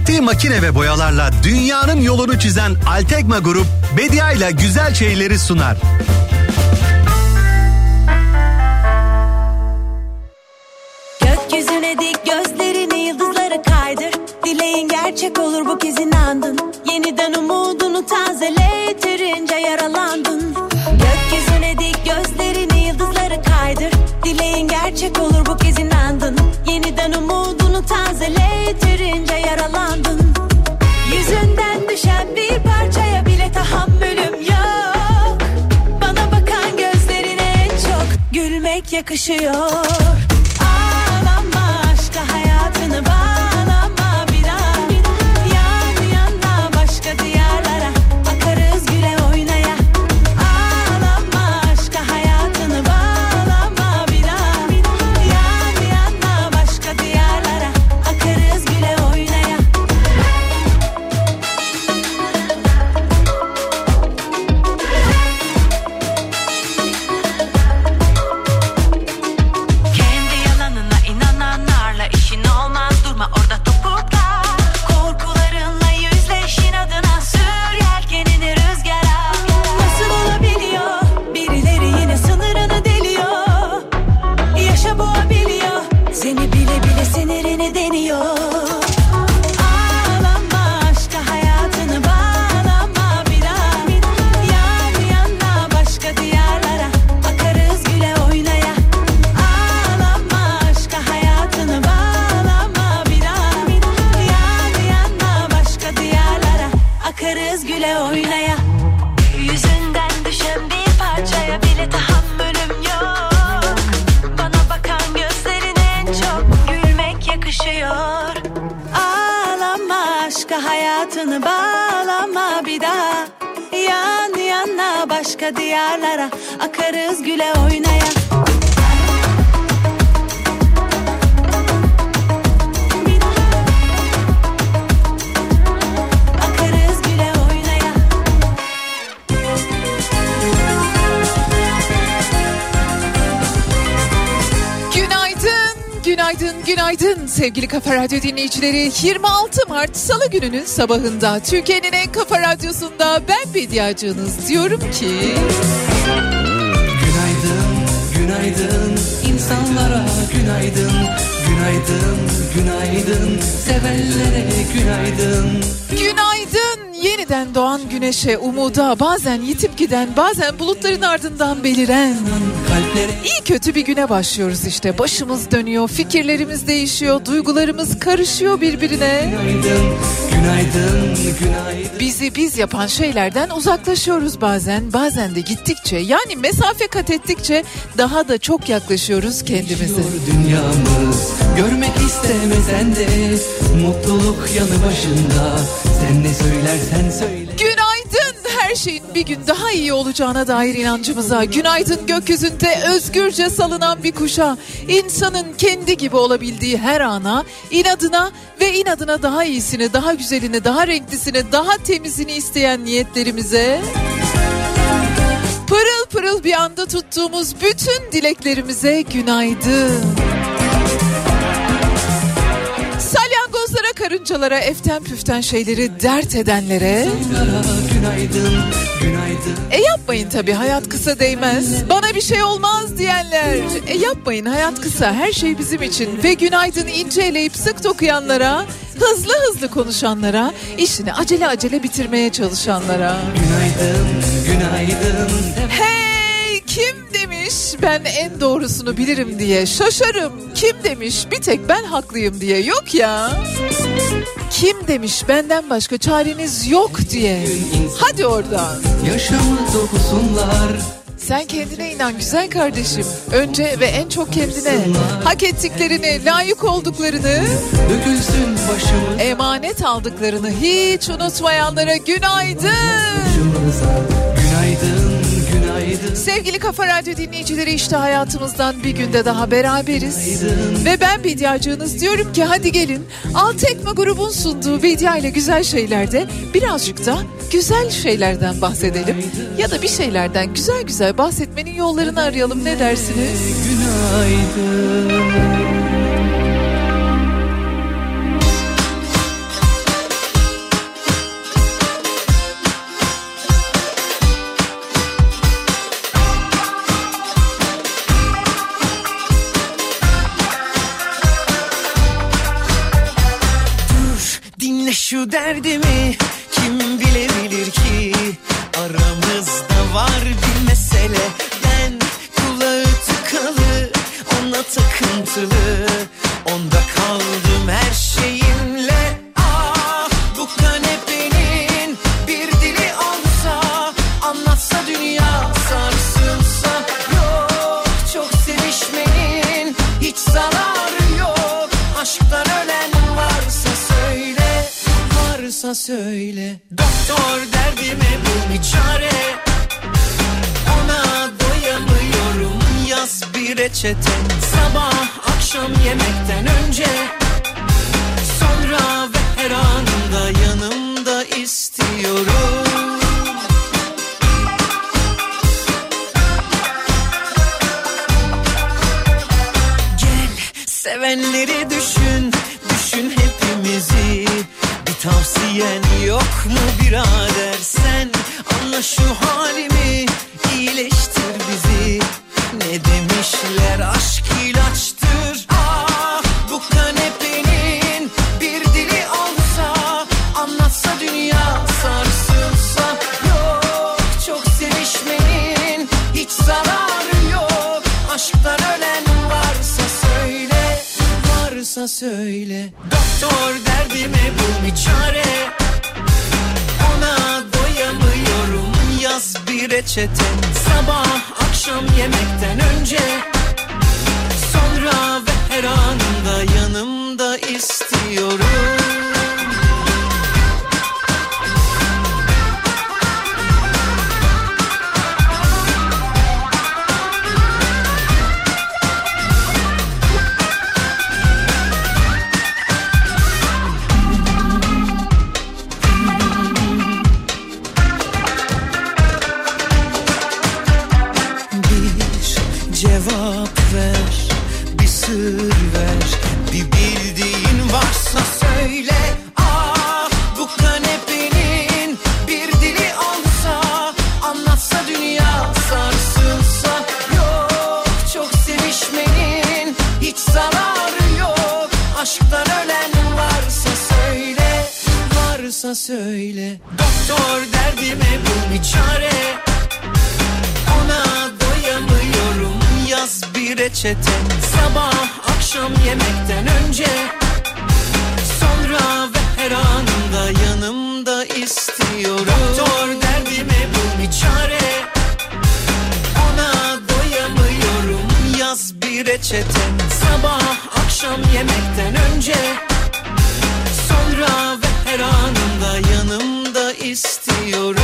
ürettiği makine ve boyalarla dünyanın yolunu çizen Altekma Grup, Bedia ile güzel şeyleri sunar. Gökyüzüne dik gözlerini, yıldızları kaydır. Dileğin gerçek olur, bu kez inandın. Yeniden umudunu tazele, yeterince yaralandın. Gökyüzüne dik gözlerini, yıldızları kaydır. Dileğin gerçek olur, bu kez inandın. Yeniden umudunu tazele, yeterince yaralandın. Yüzünden düşen bir parçaya bile tahammülüm yok. Bana bakan gözlerine en çok gülmek yakışıyor. Ağlama, aşka hayatını bağlama bir daha. Yan yana başka diyarlara akarız güle oynaya. Ağlama, aşka hayatını bağlama bir daha. Yan yana başka diyarlara akarız güle oynaya. Kendi yalanına inananlarla işin olmaz, durma orada topukla. Korkularınla yüzleş, inadına sür yelkenini rüzgara. Nasıl olabiliyor, birileri yine sınırını deliyor. Yaşa boğabiliyor, seni bile bile sinirini deniyor. Ağlama, aşka hayatını bağlama bir daha. Yan yana başka diyarlara akarız güle oynaya. Ağlama, aşka hayatını bağlama bir daha. Yan yana başka diyarlara akarız güle oynaya. Yüzünden düşen bir parçaya bile tahammülüm yok. Bana bakan gözlerine en çok gülmek yakışıyor. Ağlama, aşka hayatını bağlama bir daha. Yan yana başka diyarlara akarız güle oynaya. Akarız güle oynaya. Günaydın, günaydın, günaydın sevgili Kafa Radyo dinleyicileri. 26 Mart Salı gününün sabahında Türkiye'nin en kafa radyosunda ben Bediacığınız diyorum ki... Günaydın, günaydın insanlara günaydın. Günaydın, günaydın sevenlere günaydın. Günaydın yeniden doğan güneşe, umuda, bazen yitip giden, bazen bulutların ardından beliren. İyi kötü bir güne başlıyoruz işte. Başımız dönüyor, fikirlerimiz değişiyor, duygularımız karışıyor birbirine. Günaydın, günaydın, günaydın. Bizi biz yapan şeylerden uzaklaşıyoruz bazen. Bazen de gittikçe, yani mesafe kat ettikçe daha da çok yaklaşıyoruz kendimize. Dünyamız görmek istemesen de mutluluk yanı başında. Sen ne söylersen söyle. Günaydın, her şeyin bir gün daha iyi olacağına dair inancımıza. Günaydın gökyüzünde özgürce salınan bir kuşa. İnsanın kendi gibi olabildiği her ana, inadına ve inadına daha iyisini, daha güzelini, daha renklisini, daha temizini isteyen niyetlerimize. Pırıl pırıl bir anda tuttuğumuz bütün dileklerimize günaydın. Salyangozlara, karıncalara, eften püften şeyleri dert edenlere Günaydın, günaydın. Yapmayın tabii, hayat kısa değmez. Bana bir şey olmaz diyenler. Yapmayın, hayat kısa, her şey bizim için. Ve günaydın ince eleyip sık dokuyanlara, hızlı hızlı konuşanlara, işini acele acele bitirmeye çalışanlara. Günaydın, günaydın. Hey, kim demiş ben en doğrusunu bilirim diye şaşarım. Kim demiş bir tek ben haklıyım diye, yok ya. Kim demiş benden başka çareniz yok diye. Hadi oradan. Yaşamı dokusunlar. Sen kendine inan güzel kardeşim. Önce ve en çok kendine. Hak ettiklerini, layık olduklarını, Dökülsün başımız. emanet aldıklarını hiç unutmayanlara günaydın. Günaydın, günaydın. Sevgili Kafa Radyo dinleyicileri, işte hayatımızdan bir günde daha beraberiz. Ve ben Bediacığınız diyorum ki hadi gelin Altekma grubun sunduğu Bedia ile güzel şeylerde birazcık da güzel şeylerden bahsedelim. Ya da bir şeylerden güzel güzel bahsetmenin yollarını arayalım, ne dersiniz? Günaydın. şu derdimi kim bilebilir ki? Aramızda var bir mesele, ben kulağı tıkalı, ona takıntılı, onda kaldım her şeyimle. Ah, bu kanepenin bir dili olsa, anlatsa dünya sarsılsa. Yok, çok sevişmenin hiç zararı yok. Aşktan ölen varsa söyle, varsa söyle. Doktor derdime bul bir çare, ona doyamıyorum. Yaz bir reçeten, sabah akşam yemekten önce, sonra ve her anda yanımda istiyorum. Gel sevenleri düşün, düşün hepimizi. Bir tavsiyen yok mu birader, sen anla şu halimi, iyileştir bizi. Ne demişler, aşk ilaçtır. Ah, bu kanepenin bir dili olsa, anlatsa dünya sarsılsa. Yok, çok sevişmenin hiç zararı yok. Aşktan ölen varsa söyle, varsa söyle. Doktor derdime bul bir çare, ona doyamıyorum. Yaz bir reçeten, sabah akşam yemekten önce, sonra ve her anda yanımda istiyorum. Cevap ver, bir sır ver, bir bildiğin varsa söyle. Ah, bu kanepenin bir dili olsa, anlatsa dünya sarsılsa. Yok, çok sevişmenin hiç zararı yok. Aşktan ölen varsa söyle, varsa söyle. Doktor derdime bul bir çare, ona doyamıyorum. Yaz bir reçeten, sabah akşam yemekten önce, sonra ve her anda yanımda istiyorum. Doktor derdime bul bir çare, ona doyamıyorum. Yaz bir reçeten, sabah akşam yemekten önce, sonra ve her anda yanımda istiyorum.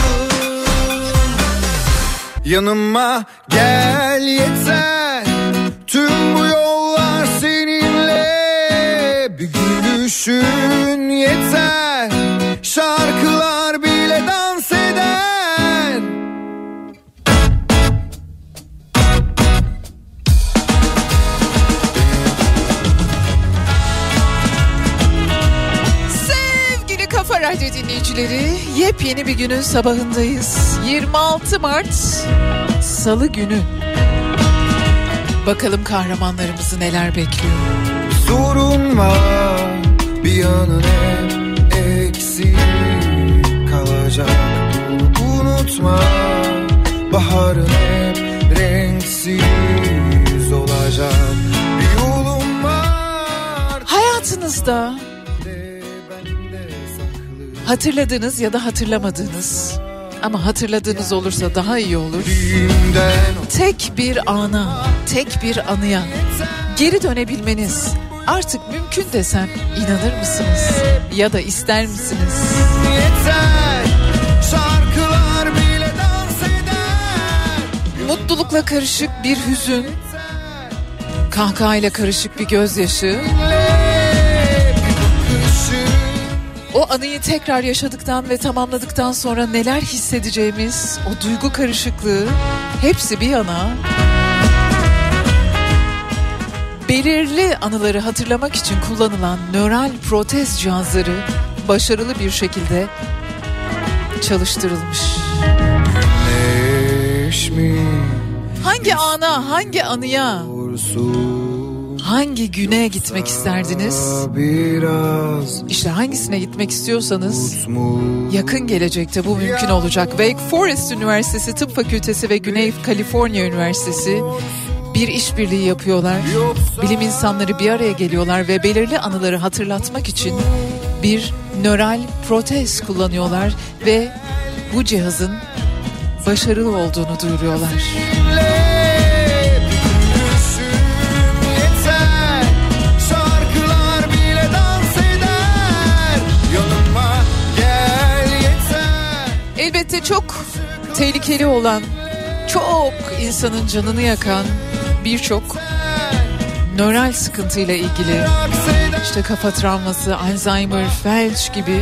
Yanıma gel yeter, tüm bu yollar seninle. Bir gülüşün yeter, şarkılar bile dans eder. Sevgili Kafa Radyo dinleyicileri, yepyeni bir günün sabahındayız. 26 Mart Salı günü. Bakalım kahramanlarımızı neler bekliyor. Sorun var, bir yanın hep eksik kalacak. Bunu unutma, baharın hep renksiz olacak. Bir yolum var Hayatınızda hatırladığınız ya da hatırlamadığınız, ama hatırladığınız olursa daha iyi olur, tek bir ana, tek bir anıya geri dönebilmeniz artık mümkün desem inanır mısınız? Ya da ister misiniz? yeter, şarkılar bile dans eder. Mutlulukla karışık bir hüzün, kahkahayla karışık bir gözyaşı. O anıyı tekrar yaşadıktan ve tamamladıktan sonra neler hissedeceğimiz, o duygu karışıklığı, hepsi bir yana, belirli anıları hatırlamak için kullanılan nöral protez cihazları başarılı bir şekilde çalıştırılmış. Hangi ana, hangi anıya Hangi güne gitmek isterdiniz? İşte hangisine gitmek istiyorsanız yakın gelecekte bu mümkün olacak. Wake Forest Üniversitesi Tıp Fakültesi ve Güney Kaliforniya Üniversitesi bir işbirliği yapıyorlar. Bilim insanları bir araya geliyorlar ve belirli anıları hatırlatmak için bir nöral protez kullanıyorlar ve bu cihazın başarılı olduğunu duyuruyorlar. Elbette çok tehlikeli olan, çok insanın canını yakan birçok nöral sıkıntıyla ilgili, işte kafa travması, Alzheimer, felç gibi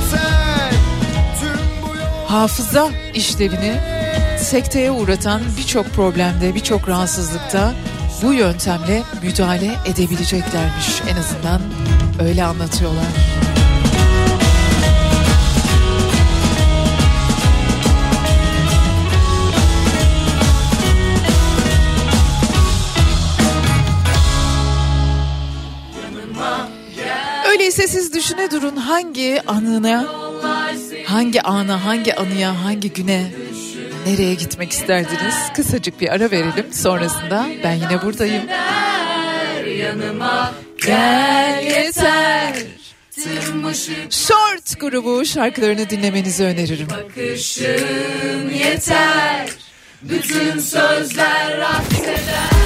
hafıza işlevini sekteye uğratan birçok problemde, birçok rahatsızlıkta bu yöntemle müdahale edebileceklermiş. En azından öyle anlatıyorlar. Öyleyse siz düşüne durun, hangi anına, hangi ana, hangi anıya, hangi güne, nereye gitmek isterdiniz? Kısacık bir ara verelim. Sonrasında ben yine buradayım. Yanıma gel yeter. Short grubu şarkılarını dinlemenizi öneririm. Bakışın yeter. Bütün sözler akseder.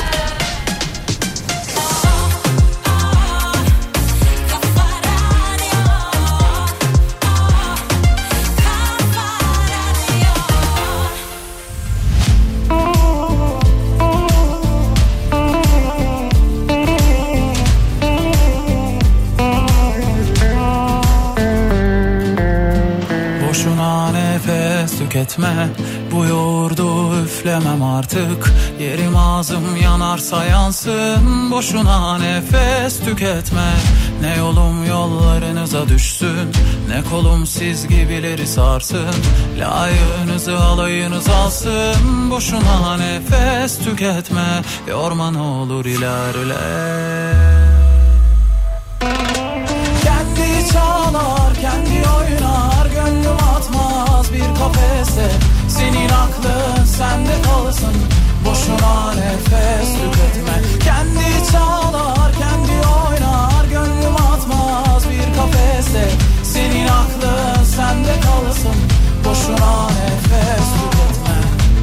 Tüketme, bu yoğurdu üflemem artık. Yerim ağzım yanarsa yansın. Boşuna nefes tüketme. Ne yolum yollarınıza düşsün, ne kolum siz gibileri sarsın. Layığınızı alayınız alsın. Boşuna nefes tüketme. Yorma ne olur ilerle. Kendi çalar, kendi oynar, gönlüm atmaz bir kafese. Senin aklın sende kalsın. Boşuna nefes tüketme. Kendi çalar, kendi oynar, gönlüm atmaz bir kafese. Senin aklın sende kalsın. Boşuna nefes tüketme.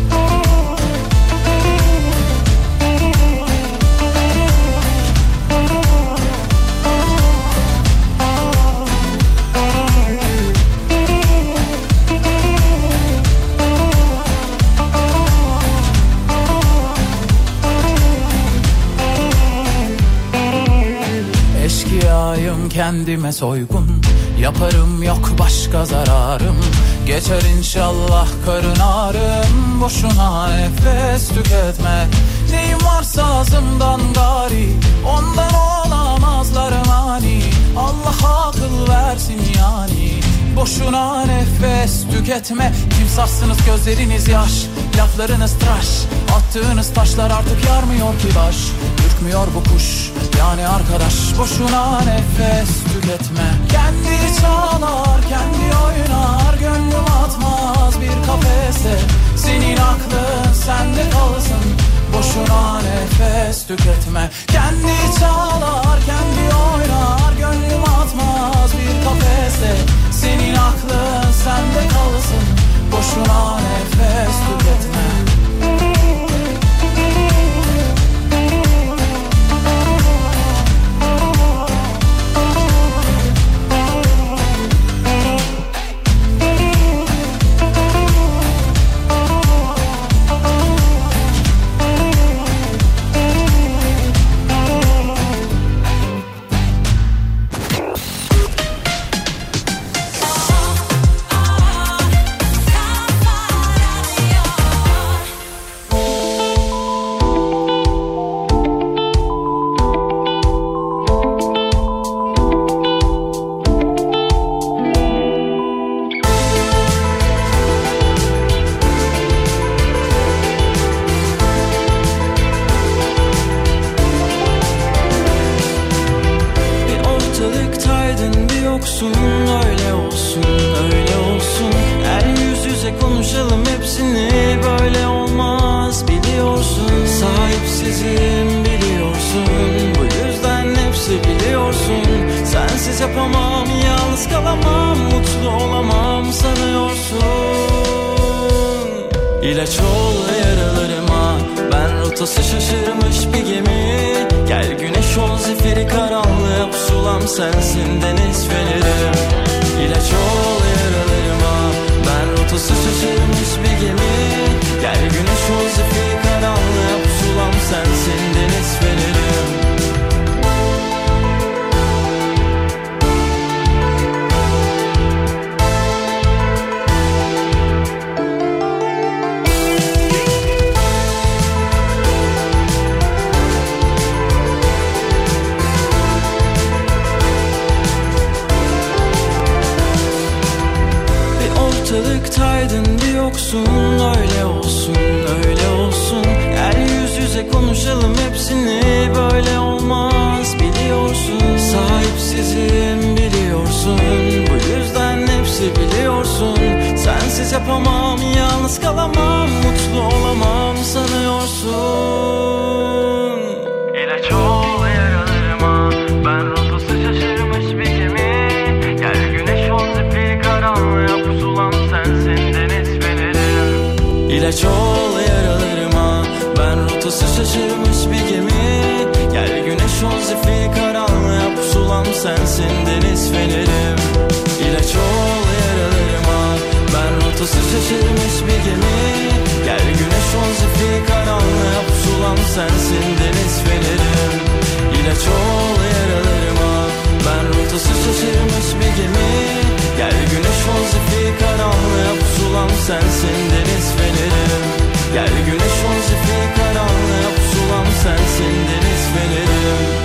Eşkıyayım, kendime soygun yaparım, yok başka zararım. Geçer inşallah karın ağrım. Boşuna nefes tüketme. Neyim varsa ağzımdan gari, ondan olamazlar mani. Allah akıl versin yani. Boşuna nefes tüketme. Kimsahsınız, gözleriniz yaş, laflarınız tıraş. Attığınız taşlar artık yarmıyor ki baş. Ürkmüyor bu kuş yani arkadaş. Boşuna nefes tüketme. Kendi çalar, kendi oynar, gönlüm atmaz bir kafese. Senin aklın sende kalsın. Boşuna nefes tüketme. Kendi çalar, kendi oynar, gönlüm atmaz bir kafese. Senin aklın sende kalsın. Boşuna nefes tüketme. yoksun. Öyle olsun, öyle olsun. Gel yüz yüze konuşalım hepsini. Böyle olmaz biliyorsun. Sahipsizim biliyorsun. Bu yüzden hepsi biliyorsun. Sensiz yapamam, yalnız kalamam, mutlu olamam sanıyorsun. İlaç ol yaralarıma, ben rotası şaşırmış bir gemi. Gel güneş ol zifiri karanlığa, pusulam sensin deniz feneri. İlaç ol yaralarıma, ben rotası şaşırmış bir gemi. Gel güneş ol zifiri karanlığa, pusulam sensin deniz feneri. Ortalıktaydın bir yoksun. Öyle olsun, öyle olsun. Gel yüz yüze konuşalım hepsini. Böyle olmaz biliyorsun. Sahipsizim biliyorsun. Bu yüzden hepsi biliyorsun. Sensiz yapamam, yalnız kalamam, mutlu olamam sanıyorsun. İlaç ol yaralarıma, ben rotası şaşırmış bir gemi. Gel güneş ol zifiri karanlığa, pusulam sensin deniz fenerim. İlaç ol yaralarıma, ben rotası şaşırmış bir gemi. Gel güneş ol zifiri karanlığa, pusulam sensin deniz fenerim. İlaç ol yaralarıma, ben rotası şaşırmış bir gemi. Gel güneş ol zifiri karanlığa, pusulam sensin deniz fenerim. İlaç ol yaralarıma, ben rotası şaşırmış bir gemi. Gel güneş ol zifiri karanlığa, pusulam sensin deniz fenerim. Gel güneş ol zifiri karanlığa, pusulam sensin deniz fenerim.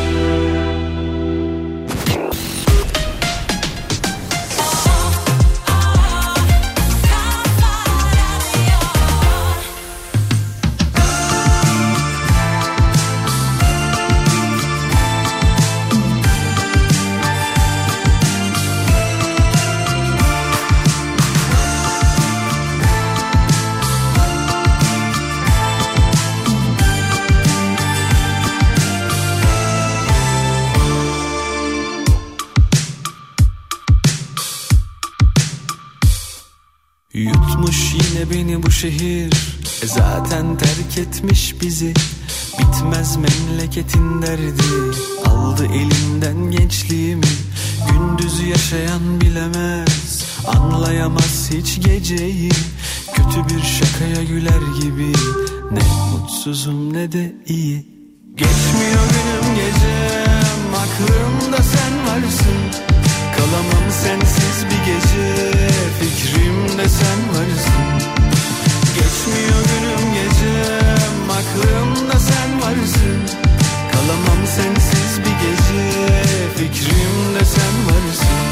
Yutmuş yine beni bu şehir, zaten terk etmiş bizi. Bitmez memleketin derdi, aldı elimden gençliğimi. Gündüzü yaşayan bilemez, anlayamaz hiç geceyi. Kötü bir şakaya güler gibi, ne mutsuzum ne de iyi. Geçmiyor günüm gecem, aklımda sen varsın. Kalamam sensiz bir gece, fikrimde sen varsın. Geçmiyor günüm gecem, aklımda sen varsın. Kalamam sensiz bir gece, fikrimde sen varsın.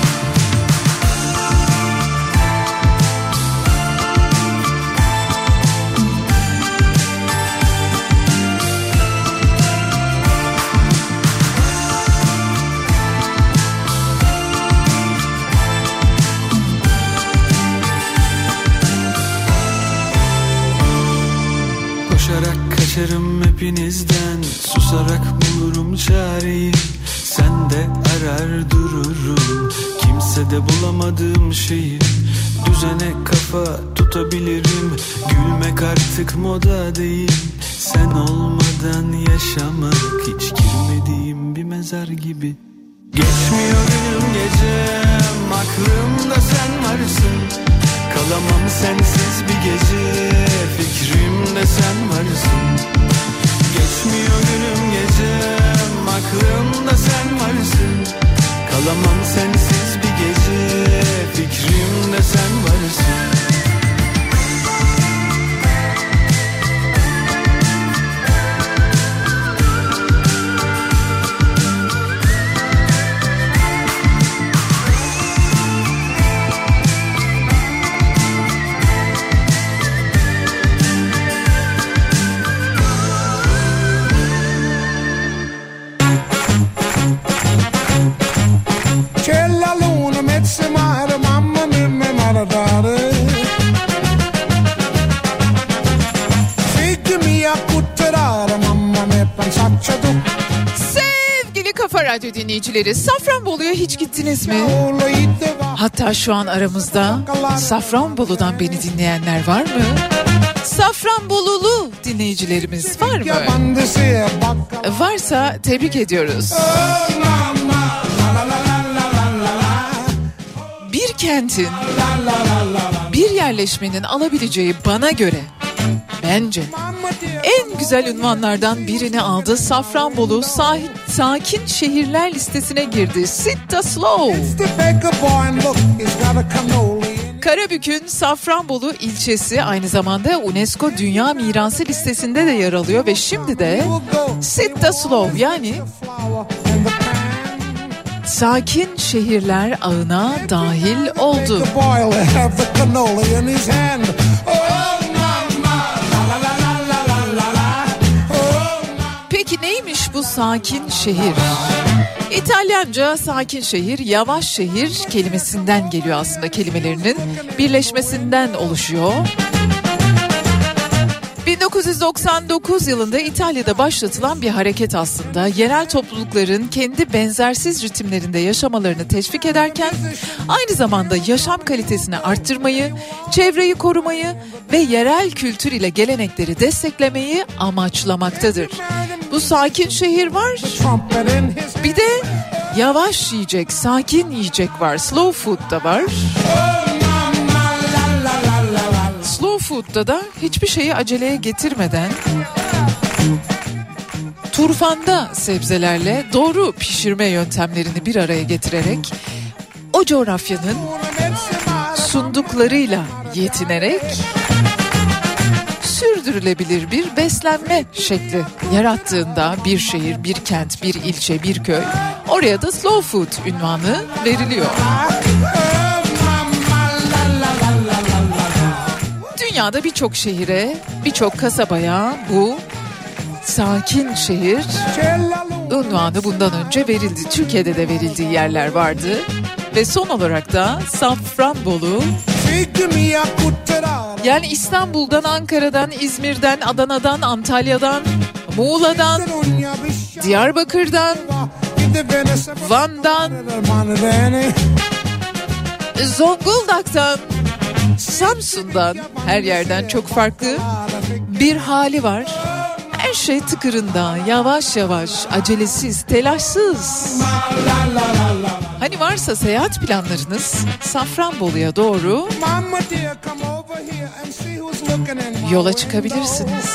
Koşarak kaçarım hepinizden, susarak bulurum çareyi. Sen de arar dururum, kimsede bulamadığım şeyi. Düzene kafa tutabilirim, gülmek artık moda değil. Sen olmadan yaşamak hiç girmediğim bir mezar gibi. Geçmiyor günüm gecem, aklımda sen varsın. Kalamam sensiz bir gece, fikrimde sen varsın. Geçmiyor günüm gecem, aklımda sen varsın. Kalamam sensiz bir gece, fikrimde sen varsın. Radyo dinleyicileri, Safranbolu'ya hiç gittiniz mi? Hatta şu an aramızda Safranbolu'dan beni dinleyenler var mı? Safranbolulu dinleyicilerimiz var mı? Varsa tebrik ediyoruz. Bir kentin, bir yerleşmenin alabileceği bana göre, bence en güzel unvanlardan birini aldı. Safranbolu sakin şehirler listesine girdi. Sit the slow. Karabük'ün Safranbolu ilçesi aynı zamanda UNESCO Dünya Mirası listesinde de yer alıyor ve şimdi de Sit the slow, yani sakin şehirler ağına dahil oldu. Peki neymiş bu sakin şehir? İtalyanca sakin şehir, yavaş şehir kelimesinden geliyor aslında, kelimelerinin birleşmesinden oluşuyor. 1999 yılında İtalya'da başlatılan bir hareket aslında. Yerel toplulukların kendi benzersiz ritimlerinde yaşamalarını teşvik ederken aynı zamanda yaşam kalitesini arttırmayı, çevreyi korumayı ve yerel kültür ile gelenekleri desteklemeyi amaçlamaktadır. Bu sakin şehir var. Bir de yavaş yiyecek, sakin yiyecek var. Slow food da var. Slow food'da da hiçbir şeyi aceleye getirmeden turfanda sebzelerle doğru pişirme yöntemlerini bir araya getirerek o coğrafyanın sunduklarıyla yetinerek sürdürülebilir bir beslenme şekli yarattığında bir şehir, bir kent, bir ilçe, bir köy, oraya da slow food unvanı veriliyor. Dünyada birçok şehire, birçok kasabaya bu sakin şehir unvanı bundan önce verildi. Türkiye'de de verildiği yerler vardı. Ve son olarak da Safranbolu, yani İstanbul'dan, Ankara'dan, İzmir'den, Adana'dan, Antalya'dan, Muğla'dan, Diyarbakır'dan, Van'dan, Zonguldak'tan, Samsun'dan, her yerden çok farklı bir hali var. Her şey tıkırında, yavaş yavaş, acelesiz, telaşsız. Hani varsa seyahat planlarınız Safranbolu'ya doğru yola çıkabilirsiniz.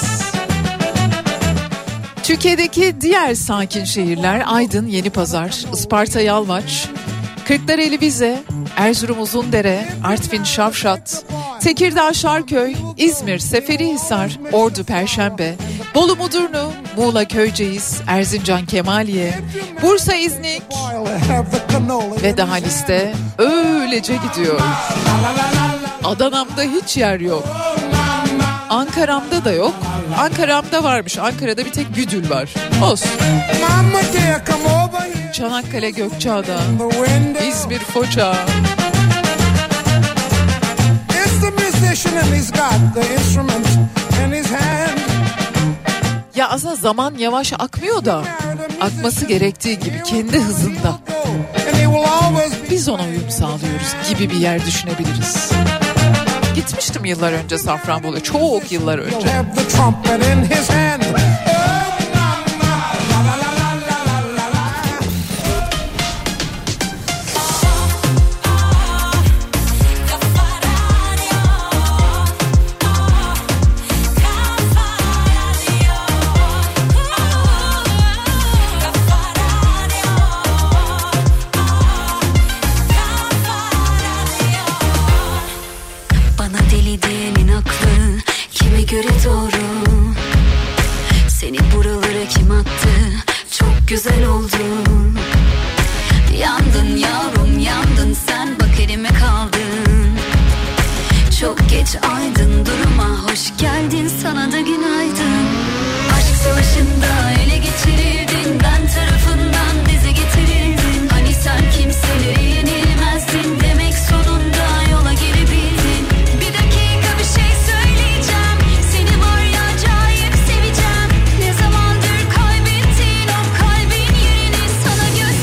Türkiye'deki diğer sakin şehirler Aydın, Yenipazar, Isparta, Yalvaç, Kırklareli, Vize, Erzurum, Uzundere, Artvin, Şavşat, Tekirdağ, Şarköy, İzmir, Seferihisar, Ordu, Perşembe, Bolu, Mudurnu, Muğla, Köyceğiz, Erzincan, Kemaliye, Bursa, İznik ve daha liste öylece gidiyor. Adana'mda hiç yer yok. Ankara'mda da yok. Ankara'mda varmış. Ankara'da bir tek Güdül var. Olsun. Çanakkale, Gökçeada, İzmir, Foça. Ya aslında zaman yavaş akmıyor da akması gerektiği gibi kendi hızında. Biz ona uyum sağlıyoruz gibi bir yer düşünebiliriz. Gitmiştim yıllar önce Safranbolu'ya, çok yıllar önce. Güzel oldun. Yandın yavrum yandın, sen bak elime kaldın. Çok geç aydın, duruma hoş geldin, sana da günaydın. Aşk savaşında ele geçirirdin, ben tarafından dize getirildin. Hani sen kimselere yenilmezdin, demek sonunda yola gelebildin. Bir dakika bir şey söyleyeceğim, seni var ya acayip seveceğim. Ne zamandır kaybettin o kalbin yerini sana göstereceğim.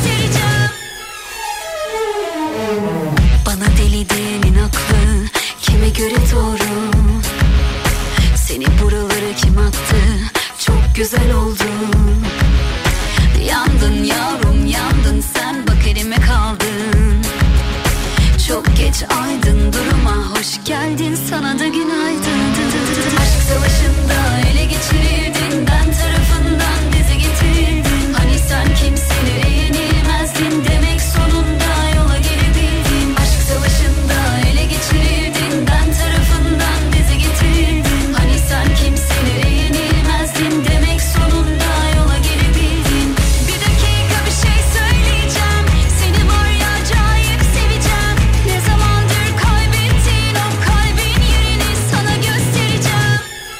geç aydın duruma hoş geldin sana da günaydın. Aşk savaşında ele geçirirdin ben tarafından dize getirildin. Hani sen kimselere yenilmezdin demek sonunda yola gelebildin. Aşk savaşında ele geçirirdin ben tarafından dize getirildin. Hani sen kimselere yenilmezdin demek sonunda yola gelebildin. Bir dakika bir şey söyleyeceğim, seni var ya acayip seveceğim. Ne zamandır kaybettin o kalbin yerini sana göstereceğim.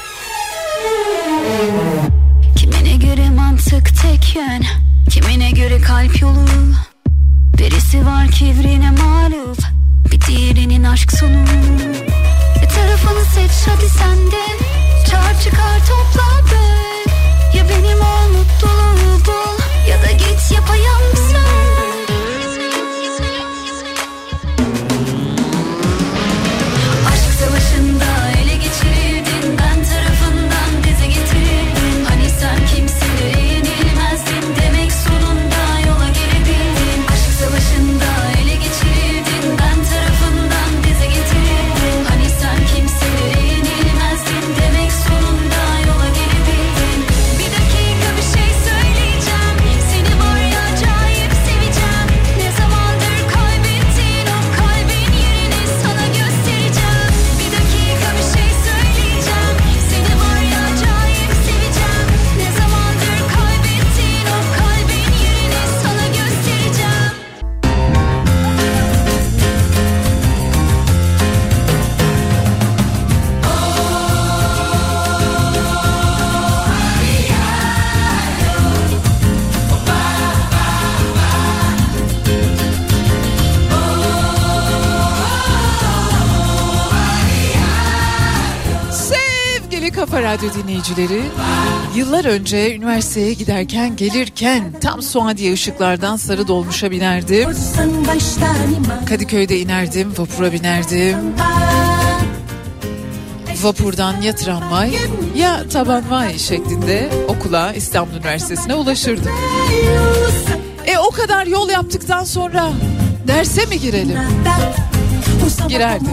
Kimine göre mantık tek yön, kimine göre kalp yolu. Birisi var kibrine mağlup, bir diğerinin aşk sonu. Bir tarafını seç hadi sen de, çarp çıkar topla böl. Ya benim ol mutluluğu bul, ya da git yapayalnız Aşk savaşında ele geçirirdin ben tarafından dize getirildin. Hani sen kimselere yenilmezdin demek sonunda yola gelebildin. Aşk savaşında ele geçirirdin ben tarafından dize getirildin. Hani sen kimselere yenilmezdin demek sonunda yola gelebildin. Bir dakika bir şey söyleyeceğim, seni var ya acayip seveceğim. Ne zamandır kaybettin o kalbin yerini sana göstereceğim. Bir dakika bir şey söyleyeceğim, seni var ya acayip seveceğim. Ne zamandır kaybettin o kalbin yerini sana göstereceğim. Sevgili Kafa Radyo dinleyicileri, yıllar önce üniversiteye giderken gelirken tam Suadiye ışıklardan Sarı Dolmuş'a binerdim. Kadıköy'de inerdim, vapura binerdim. Vapurdan ya tramvay ya tabanvay şeklinde okula, İstanbul Üniversitesi'ne ulaşırdım. O kadar yol yaptıktan sonra derse mi girelim? Girerdim.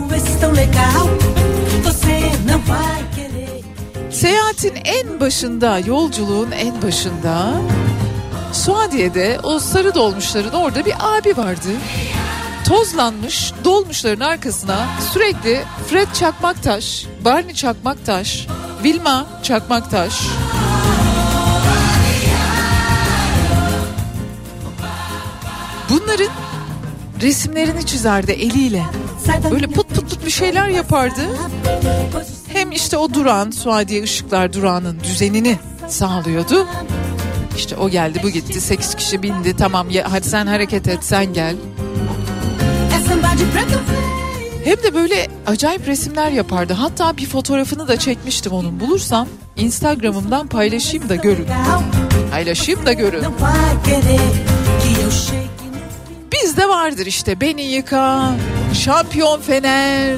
Seyahatin en başında, yolculuğun en başında Suadiye'de o Sarı Dolmuşların orada bir abi vardı. Tozlanmış dolmuşların arkasına sürekli Fred Çakmaktaş, Barney Çakmaktaş, Vilma Çakmaktaş, bunların resimlerini çizerdi eliyle. Böyle put put put bir şeyler yapardı. Hem işte o durağın, Suadiye Işıklar durağının düzenini sağlıyordu. İşte o geldi, bu gitti, 8 kişi bindi, tamam ya, hadi sen hareket et, sen gel. Hem de böyle acayip resimler yapardı. Hatta bir fotoğrafını da çekmiştim onun. Bulursam Instagram'ımdan paylaşayım da görün. Paylaşayım da görün. Bizde vardır işte Beni Yıka, Şampiyon Fener.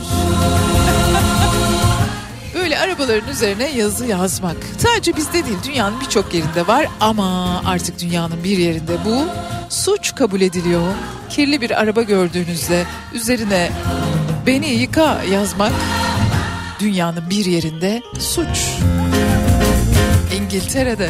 Böyle arabaların üzerine yazı yazmak. Sadece bizde değil, dünyanın birçok yerinde var ama artık dünyanın bir yerinde bu suç kabul ediliyor. Kirli bir araba gördüğünüzde üzerine Beni Yıka yazmak dünyanın bir yerinde suç. İngiltere'de.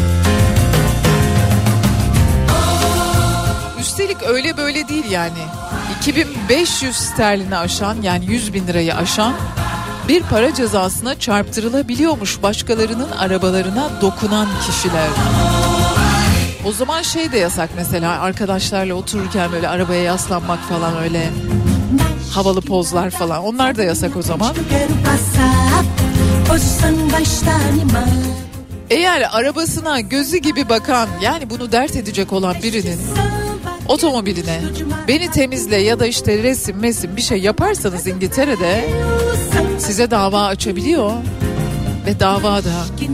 Üstelik öyle böyle değil yani. 2500 sterlini aşan, yani 100.000 lirayı aşan bir para cezasına çarptırılabiliyormuş başkalarının arabalarına dokunan kişiler. O zaman şey de yasak mesela, arkadaşlarla otururken böyle arabaya yaslanmak falan, öyle havalı pozlar falan, onlar da yasak o zaman. Eğer arabasına gözü gibi bakan, yani bunu dert edecek olan birinin otomobiline beni temizle ya da işte resim bir şey yaparsanız İngiltere'de size dava açabiliyor ve davada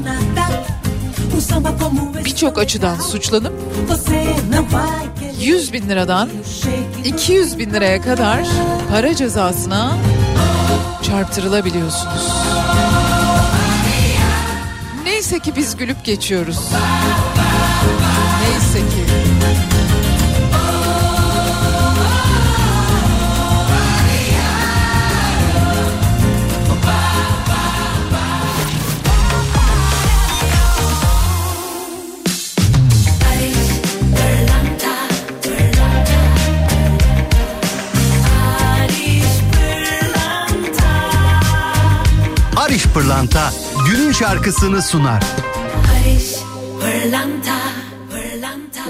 birçok açıdan suçlanıp 100.000 liradan 200.000 liraya kadar para cezasına çarptırılabiliyorsunuz. Neyse ki biz gülüp geçiyoruz. Neyse ki. Pırlanta günün şarkısını sunar. Barış Pırlanta, Pırlanta.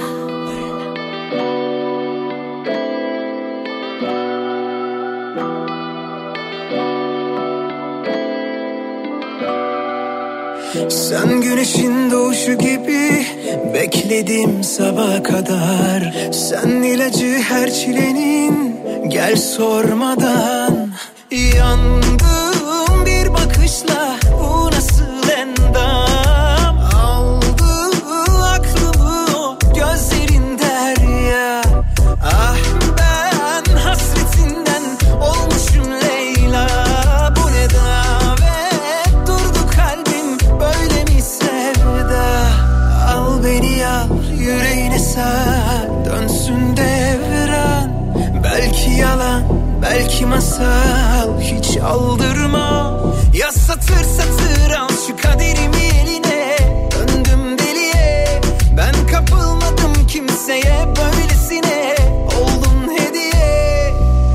Sen güneşin doğuşu gibi bekledim sabaha kadar. Sen ilacı her çilenin, gel sormadan. Yandım bir bakışla, bu nasıl endam. Aldı aklımı o gözlerin derya. Ah ben hasretinden olmuşum Leyla. Bu ne davet, durdu kalbim böyle mi sevda. Al beni al yüreğine sar, dönsün devran. Belki yalan, belki masal, hiç aldırma. Ya satır satır al şu kaderimi eline. Döndüm deliye, ben kapılmadım kimseye, böylesine oldun hediye.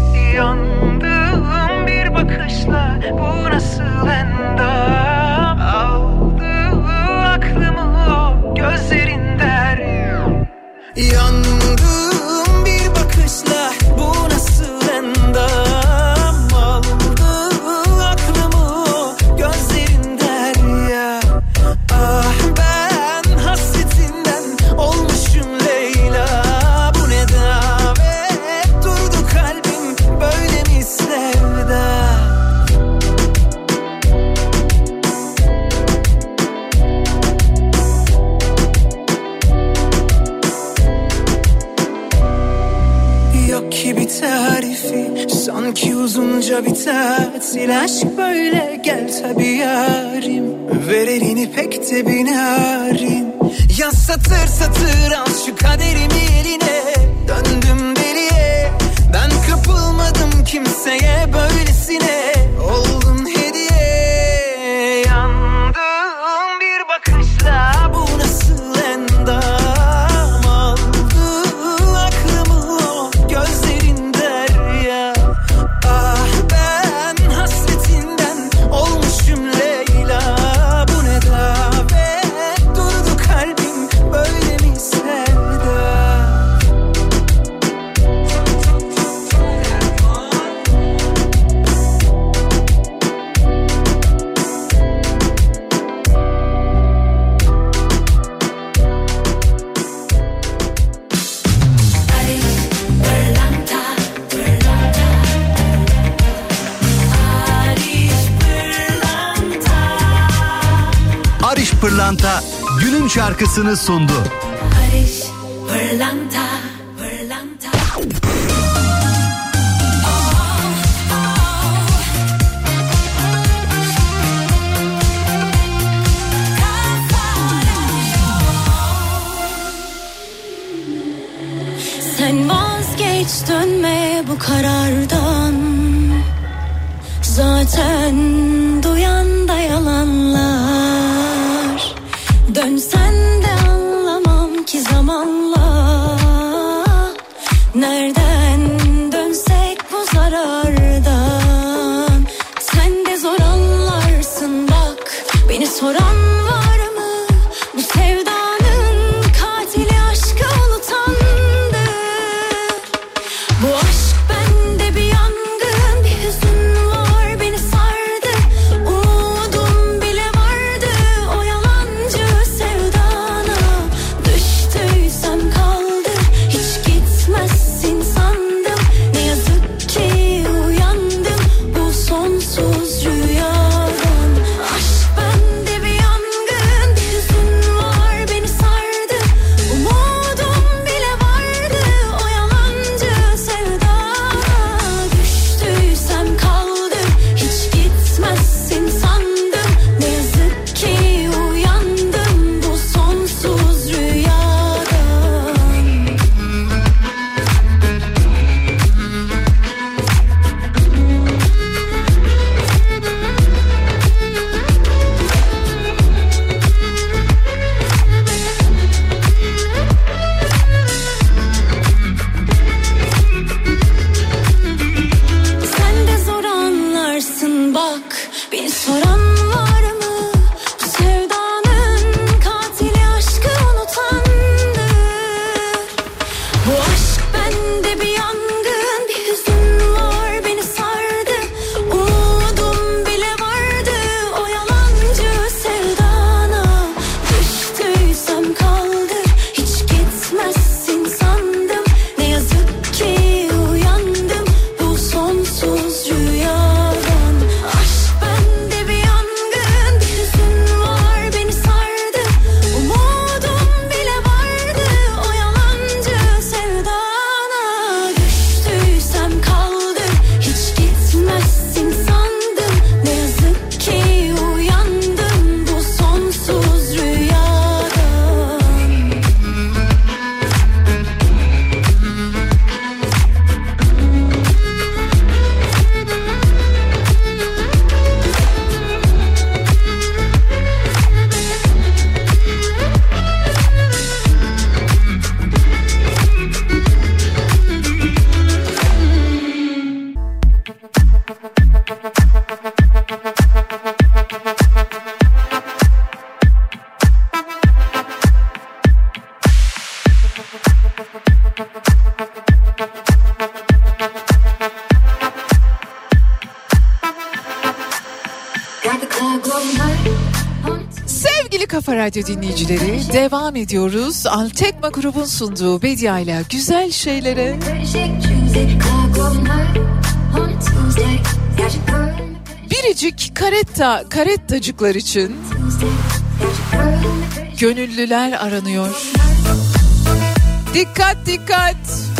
Yandım bir bakışla, bu nasıl endam. Aldı aklımı o gözlerin derya. Yandım bir bakışla, bu nasıl endam. Aldı aklımı o gözlerin derya. Ah ben hasretinden olmuşum Leyla. Bu ne davet, durdu kalbim böyle mi sevda. Yok ki bir tarifi, sanki uzunca bir tatil. Aşk böyle, gel tabi yarim. Ver elini pek de binarin. Ya satır satır al şu kaderimi eline. Döndüm deliye, ben kapılmadım kimseye, böylesine oldun hediye. Yandım bir bakışla, bu nasıl endam. Aldı aklımı o gözlerin derya. Ah ben hasretinden olmuşum Leyla. Bu ne davet, durdu kalbim böyle mi sevda. Barış Pırlanta günün şarkısını sundu. Barış Pırlanta, Pırlanta. Sen vazgeç, dönme bu karardan. Zaten duyan da yalanlar. Dönsen de anlamam ki zamanla. Nereden dönsek bu zarardan. Sen de zor anlarsın bak, beni soran var mı? Bu sevdanın katili aşkı unutandı. Bu aşk bende bir yangın, bir hüzün var beni sardı. Umudum bile vardı o yalancı sevdana. Düştüysem kaldı, hiç gitmezsin sandım. Ne yazık ki uyandım bu sonsuz rüyadan. Aşk bende bir yangın, bir hüzün var beni sardı. Umudum bile vardı o yalancı sevdana. Düştüysem kaldım, hiç gitmezsin sandım. Ne yazık ki uyandım bu sonsuz rüyadan. Sen de zor anlarsın bak, beni soran var Sevgili Kafa Radyo dinleyicileri, devam ediyoruz. Altekma grubun sunduğu Bedia ile güzel şeylere. Biricik karettacıklar için gönüllüler aranıyor. Dikkat dikkat!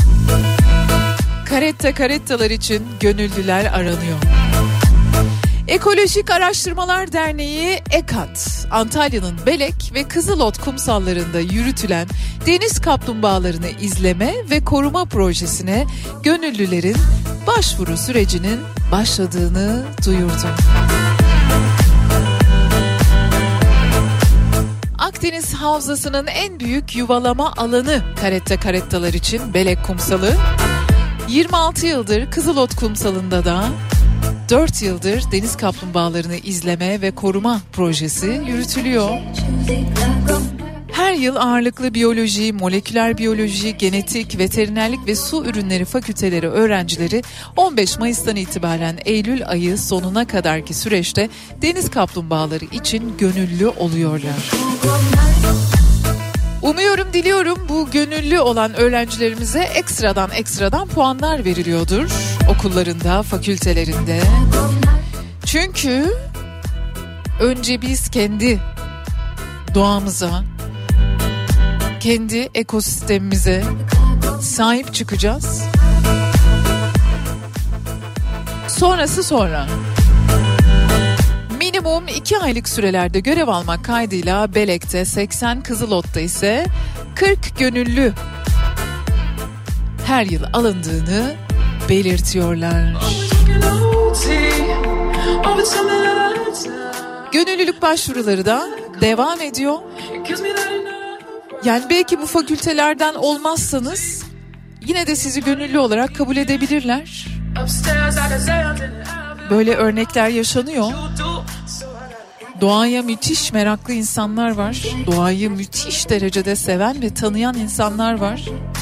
Karettalar için gönüllüler aranıyor. Ekolojik Araştırmalar Derneği EKAT, Antalya'nın Belek ve Kızılot kumsallarında yürütülen deniz kaplumbağalarını izleme ve koruma projesine gönüllülerin başvuru sürecinin başladığını duyurdu. Akdeniz Havzası'nın en büyük yuvalama alanı karettalar için Belek Kumsalı, 26 yıldır Kızılot Kumsalı'nda da 4 yıldır deniz kaplumbağalarını izleme ve koruma projesi yürütülüyor. Her yıl ağırlıklı biyoloji, moleküler biyoloji, genetik, veterinerlik ve su ürünleri fakülteleri öğrencileri 15 Mayıs'tan itibaren Eylül ayı sonuna kadarki süreçte deniz kaplumbağaları için gönüllü oluyorlar. Umuyorum, diliyorum bu gönüllü olan öğrencilerimize ekstradan puanlar veriliyordur okullarında, fakültelerinde. Çünkü önce biz kendi doğamıza, kendi ekosistemimize sahip çıkacağız. Sonrası sonra. Minimum 2 aylık sürelerde görev almak kaydıyla Belek'te 80, Kızılot'ta ise 40 gönüllü her yıl alındığını belirtiyorlar. Gönüllülük başvuruları da devam ediyor. Yani belki bu fakültelerden olmazsanız yine de sizi gönüllü olarak kabul edebilirler. Böyle örnekler yaşanıyor. Doğaya müthiş meraklı insanlar var. Doğayı müthiş derecede seven ve tanıyan insanlar var.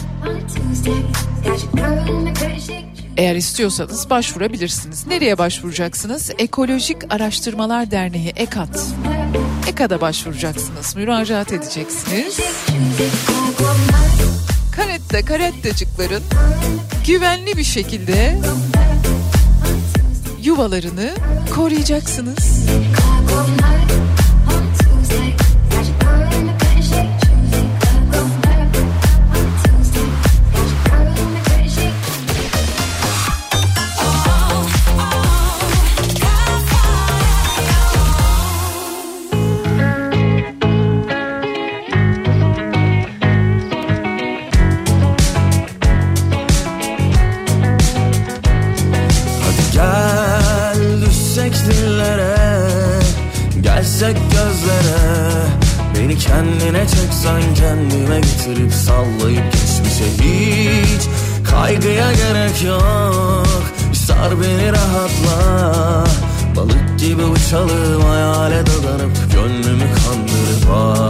Eğer istiyorsanız başvurabilirsiniz. Nereye başvuracaksınız? Ekolojik Araştırmalar Derneği EKAT. EKAT'a başvuracaksınız. Müracaat edeceksiniz. Karettacıkların güvenli bir şekilde yuvalarını koruyacaksınız. Gelsek gözlere, beni kendine çeksen kendime getirip sallayıp geçmişe hiç kaygıya gerek yok. Bir sar beni rahatla, balık gibi uçalım hayale dadanıp gönlümü kandırıp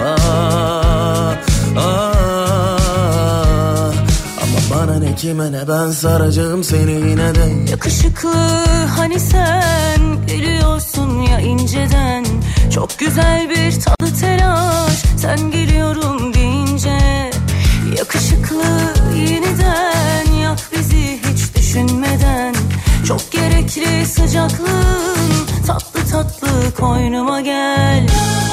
ama bana ne kime ne ben saracağım seni yine de. Yakışıklı hani sen gülüyorsun ya inceden, çok güzel bir tadı telaş sen geliyorum deyince. Yakışıklı yeniden yak bizi hiç düşünmeden, çok gerekli sıcaklığın tatlı tatlı koynuma gel.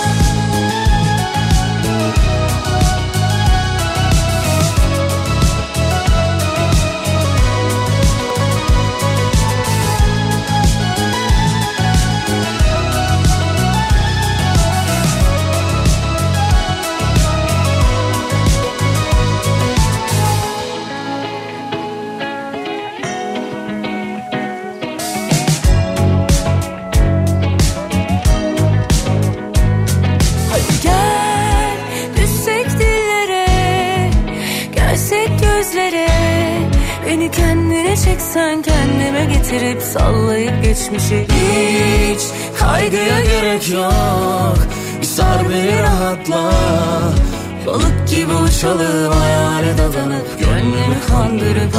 Beni kendine çeksen kendime getirip sallayıp geçmişi hiç kaygıya gerek yok. Bir sar beni rahatla, balık gibi uçalım hayale dadanıp gönlümü kandırıp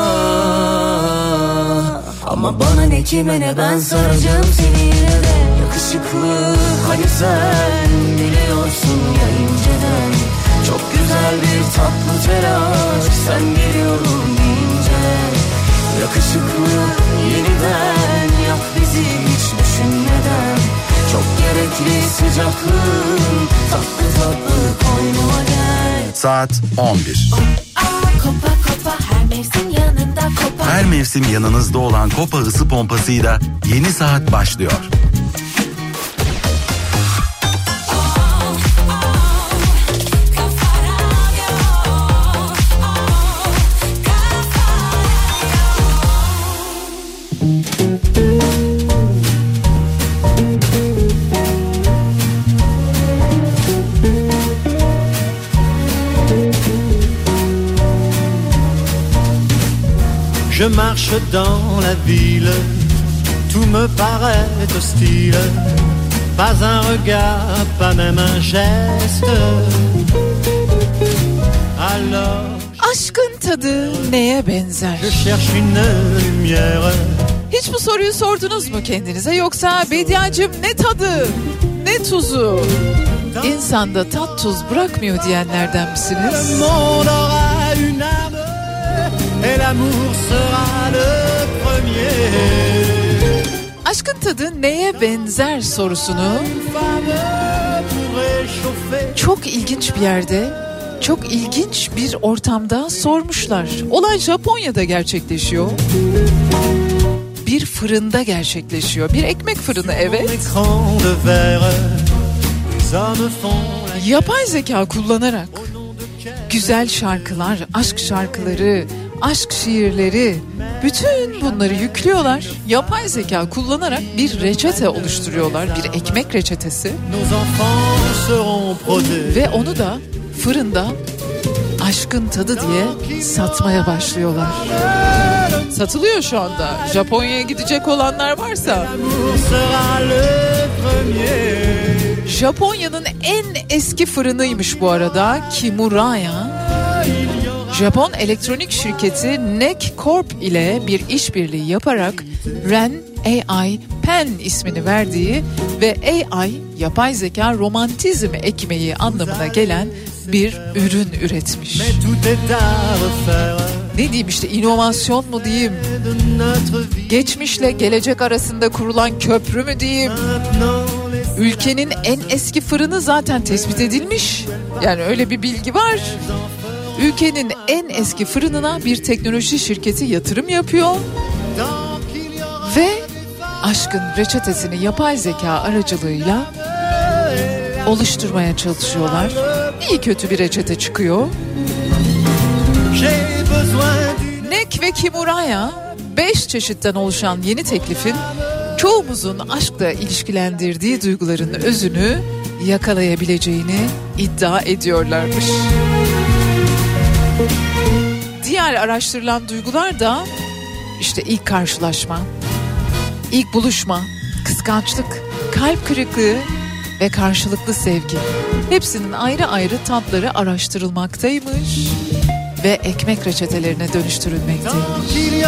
ama bana ne kime ne ben saracağım seni yine de. Yakışıklı hani sen biliyorsun ya inceden. Çok güzel bir tatlı telaş sen geliyorum deyince. Yakışıklı yeniden yak bizi hiç düşünmeden. Çok gerekli sıcaklığın tatlı tatlı koynuma gel. Saat 11. Kopa kopa her mevsim yanında kopa. Her mevsim yanınızda olan Kopa ısı pompasıyla yeni saat başlıyor. Je marche dans la ville, tout me paraît hostile. Pas un regard, pas même un geste. Alors Aşkın tadı neye benzer? je cherche une lumière. Hiç bu soruyu sordunuz mu kendinize? Yoksa Bediacığım ne tadı, ne tuzu? İnsanda tat tuz bırakmıyor diyenlerden misiniz? Le monde aura une âme et l'amour sera le premier. Aşkın tadı neye benzer sorusunu çok ilginç bir yerde, çok ilginç bir ortamda sormuşlar. Olay Japonya'da gerçekleşiyor. Bir fırında gerçekleşiyor. Bir ekmek fırını, evet. Yapay zeka kullanarak güzel şarkılar, aşk şarkıları, aşk şiirleri, bütün bunları yüklüyorlar. Yapay zeka kullanarak bir reçete oluşturuyorlar, bir ekmek reçetesi. Ve onu da fırında aşkın tadı diye satmaya başlıyorlar. Satılıyor şu anda. Japonya'ya gidecek olanlar varsa. Japonya'nın en eski fırınıymış bu arada Kimuraya. Japon elektronik şirketi NEC Corp ile bir işbirliği yaparak Ren AI Pen ismini verdiği ve AI yapay zeka romantizm ekmeği anlamına gelen bir ürün üretmiş. Ne diyeyim işte, inovasyon mu diyeyim? Geçmişle gelecek arasında kurulan köprü mü diyeyim? Ülkenin en eski fırını zaten tespit edilmiş. Yani öyle bir bilgi var. Ülkenin en eski fırınına bir teknoloji şirketi yatırım yapıyor. Ve aşkın reçetesini yapay zeka aracılığıyla oluşturmaya çalışıyorlar. İyi kötü bir reçete çıkıyor. NEC ve Kimuraya 5 çeşitten oluşan yeni teklifin çoğumuzun aşkla ilişkilendirdiği duyguların özünü yakalayabileceğini iddia ediyorlarmış. Diğer araştırılan duygular da işte ilk karşılaşma, ilk buluşma, kıskançlık, kalp kırıklığı ve karşılıklı sevgi. Hepsinin ayrı ayrı tatları araştırılmaktaymış ve ekmek reçetelerine dönüştürülmekteymiş.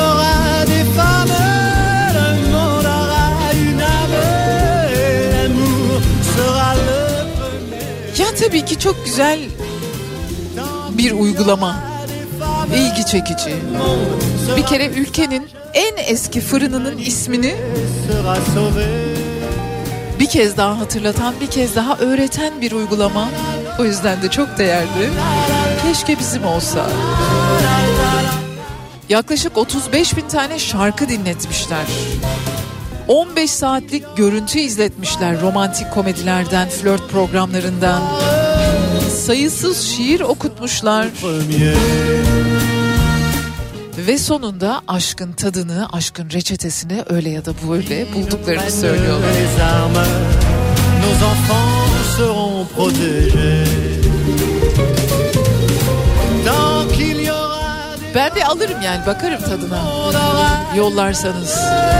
Ya tabii ki çok güzel bir uygulama, ilgi çekici. Bir kere ülkenin en eski fırınının ismini bir kez daha hatırlatan, bir kez daha öğreten bir uygulama. O yüzden de çok değerli. Keşke bizim olsa. Yaklaşık 35.000 tane şarkı dinletmişler. 15 saatlik görüntü izletmişler romantik komedilerden, flört programlarından. Sayısız şiir okutmuşlar. Ve sonunda aşkın tadını, aşkın reçetesini öyle ya da böyle bulduklarını söylüyorlar. Ben bir alırım yani, bakarım tadına. Yollarsanız.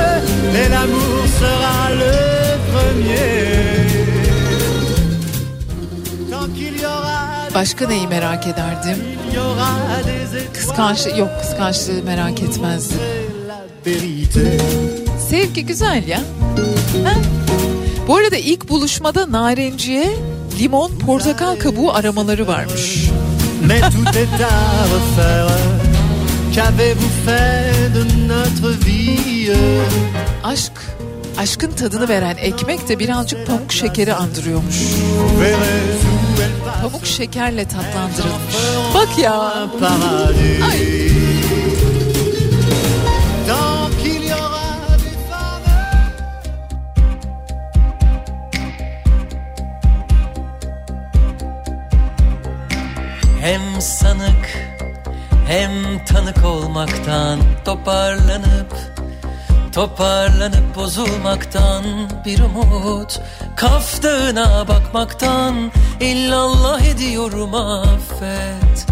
Başka neyi merak ederdim? Kıskançlığı merak etmezdim. Sevgi güzel ya. Ha? Bu arada ilk buluşmada narenciye limon, portakal kabuğu aramaları varmış. Mais tout est à refaire. Qu'avez-vous fait de notre vie? Aşkın tadını veren ekmek de birazcık pamuk şekeri andırıyormuş. Pamuk şekerle tatlandırılmış. Bak ya. Ay. Hem sanık hem tanık olmaktan, toparlanıp bozulmaktan bir umut, Kaf Dağı'na bakmaktan illallah ediyorum, affet,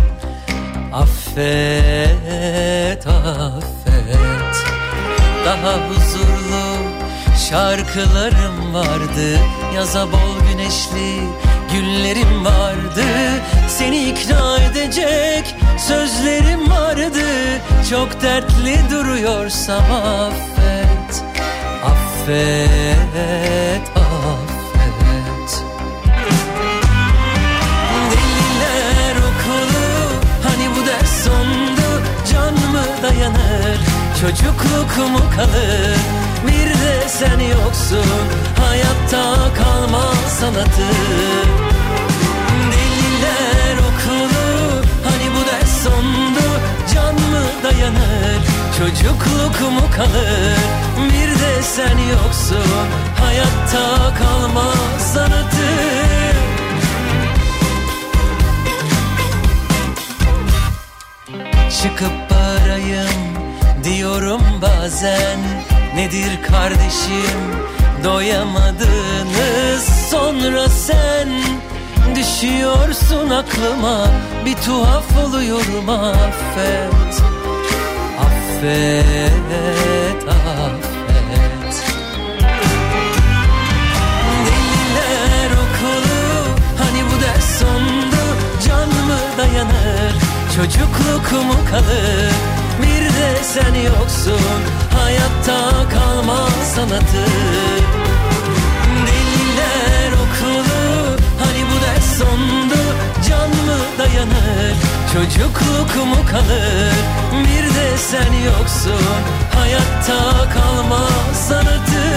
affet, affet. Daha huzurlu şarkılarım vardı, yaza bol güneşli günlerim vardı, seni ikna edecek sözlerim vardı. Çok dertli duruyorsam affet, affet, affet. Deliler okulu, hani bu ders sondu, can mı dayanır, çocukluk mu kalır? Bir de sen yoksun, hayatta kalma sanatı. Deliler okulu, hani bu ders sondu, can mı dayanır, çocukluk mu kalır? Bir de sen yoksun, hayatta kalma sanatı. Çıkıp bağırayım diyorum bazen, nedir kardeşim doyamadınız, sonra sen düşüyorsun aklıma, bir tuhaf oluyorum, affet, affet, affet. Deliler okulu, hani bu ders sondu, can mı dayanır, çocukluk mu kalır? Bir de sen yoksun, hayatta kalma sanatı. Deliler okulu, hani bu ders sondu, can mı dayanır, çocukluk mu kalır? Bir de sen yoksun, hayatta kalma sanatı.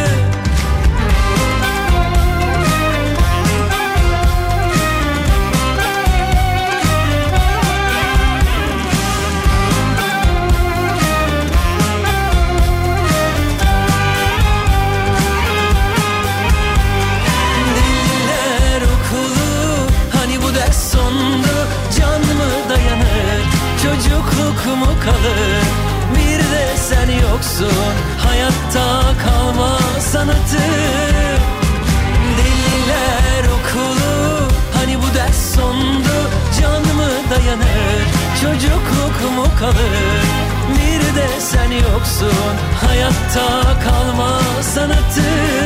Çocukluk mu kalır? Bir de sen yoksun, hayatta kalma sanatı. Deliler okulu, hani bu ders sondu, can mı dayanır, çocukluk mu kalır? Bir de sen yoksun, hayatta kalma sanatı.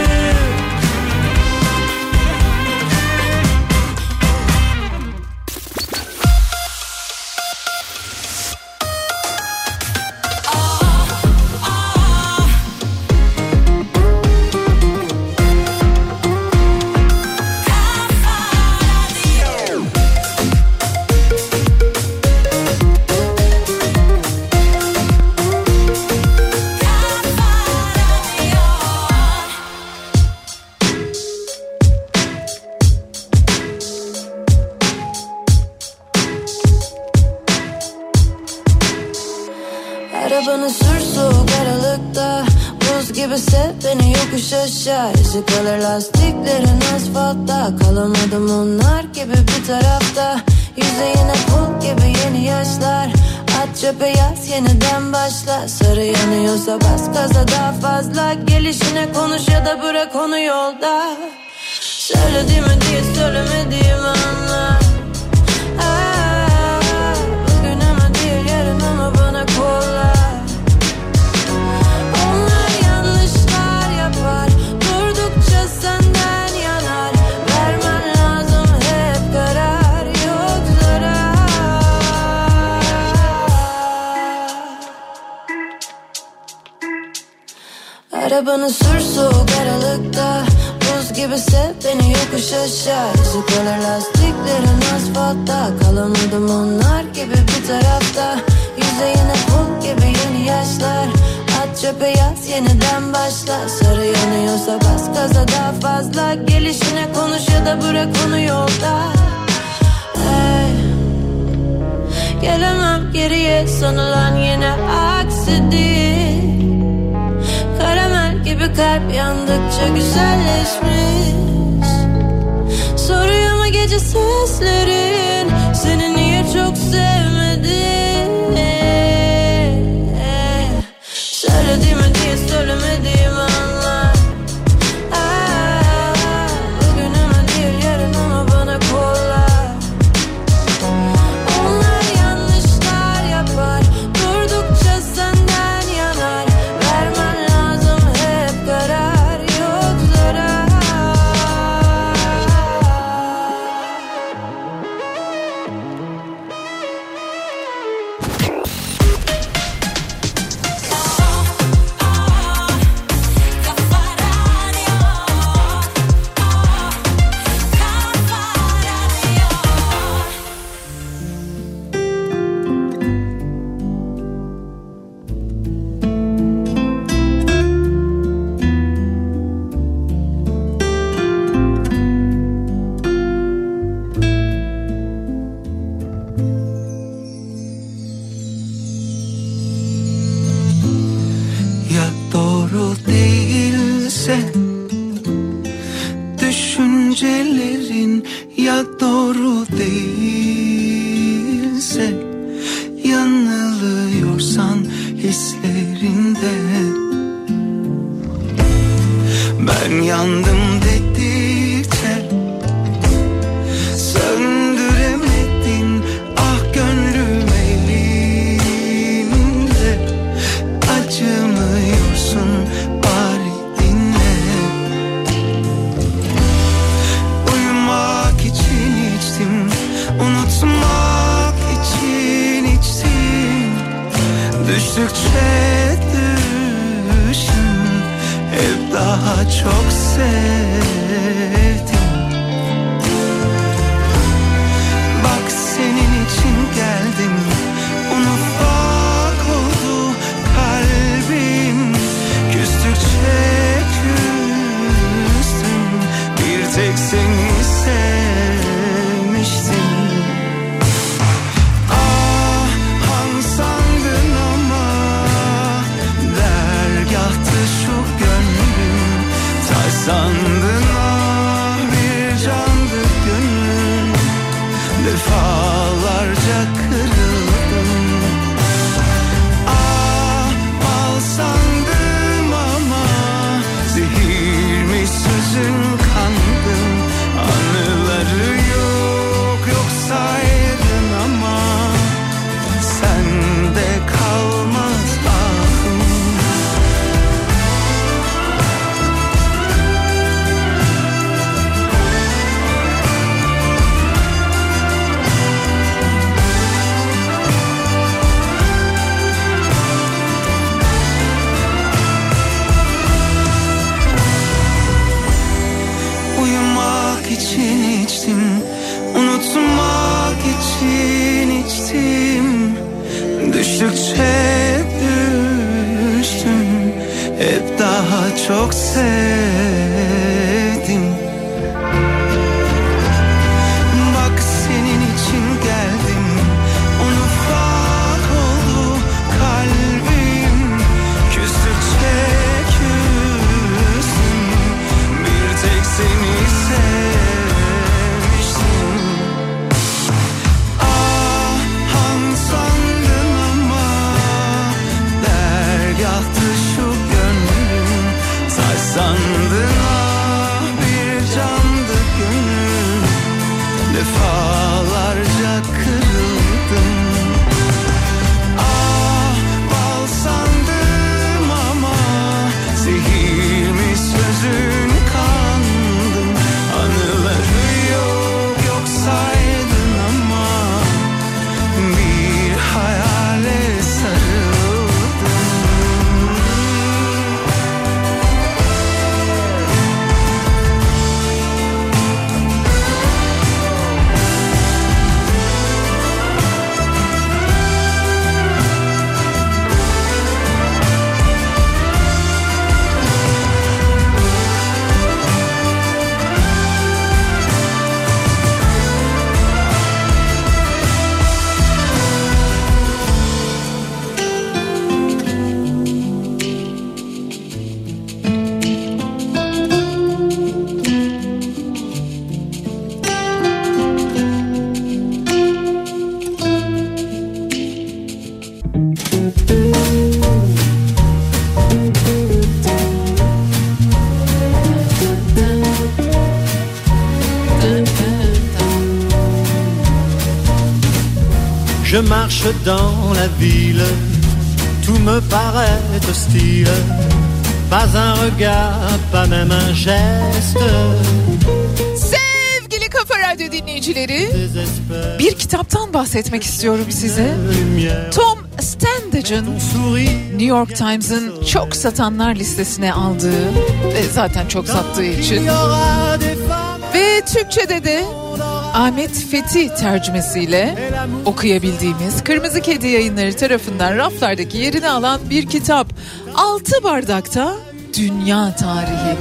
İzi kalır lastiklerin asfaltta, kalamadım onlar gibi bir tarafta. Yüzeyine pul gibi yeni yaşlar, at çöpe yaz yeniden başla. Sarı yanıyorsa bas gaza daha fazla, gelişine konuş ya da bırak onu yolda. Söylediğimi değil söylemediğimi anla. Bugün ama değil yarın ama bana kolla. Arabanı sür soğuk aralıkta, Buz gibi sev beni yokuş aşağı. Ezik kalır lastiklerin asfaltta. Kalamadım onlar gibi bir tarafta. Yüzeyine kum gibi yeni yaşlar. At çöpe yaz yeniden başla. Sarı yanıyorsa bas gaza daha fazla. Gelişine konuş ya da bırak onu yolda. Hey. Gelemem geriye sanılan yine aksi değil. Karamel gibi kalp yandıkça güzelleşmiş. Soruyor mu gece seslerin seni niye çok sevmedin? Söylediğimi diye söylemediğimi anla. Bugünüme değil yarın ama bana kolla. Onlar yanlışlar yapar, durdukça senden yanar. Vermen lazım hep karar, yok zarar. Ya doğru değilse düşüncelerin, ya doğru değilse yanılıyorsan hislerinde. Ben yandım dedikçe söndüremedin ah gönlüm elinde. Acımıyorsun bari dinle. Uyumak için içtim, unutmak için içtim. Düştükçe düştüm, hep daha çok sevdim. Bak senin için geldim, un ufak oldu kalbim. Küstükçe küstüm, bir tek seni sevmiştim. Ah han sandın ama dergahtı şu gönlüm. Taş sandın ah bir candı gönlüm. Defalarca kırıldım. Ah bal sandım ama zehirmiş sözün kandım. Anıları yok yok saydın ama sende kalmaz ahım. Uyumak için içtim, unutmak için içtim. Düştükçe düştüm, hep daha çok sevdim. Bak senin için geldim, un ufak oldu kalbim. Küstükçe küstüm, bir tek seni sevmiştim. Ah han sandın ama dergahtı şu gönlüm. Taş sandın ah bir candı gönlüm. Defalarca kırıldım. Ah bal sandım ama zehirmiş sözün kandım. Anıları yok yok saydın ama bir hayale sarıldım. marche dans la ville, tout me paraît hostile. Pas un regard, pas même un geste. Sevgili Kafa Radyo dinleyicileri, bir kitaptan bahsetmek istiyorum size. Tom Standage'ın New York Times'ın çok satanlar listesine aldığı ve zaten çok sattığı için ve Türkçe'de de Ahmet Fethi tercümesiyle okuyabildiğimiz Kırmızı Kedi Yayınları tarafından raflardaki yerini alan bir kitap. 6 bardakta dünya tarihi.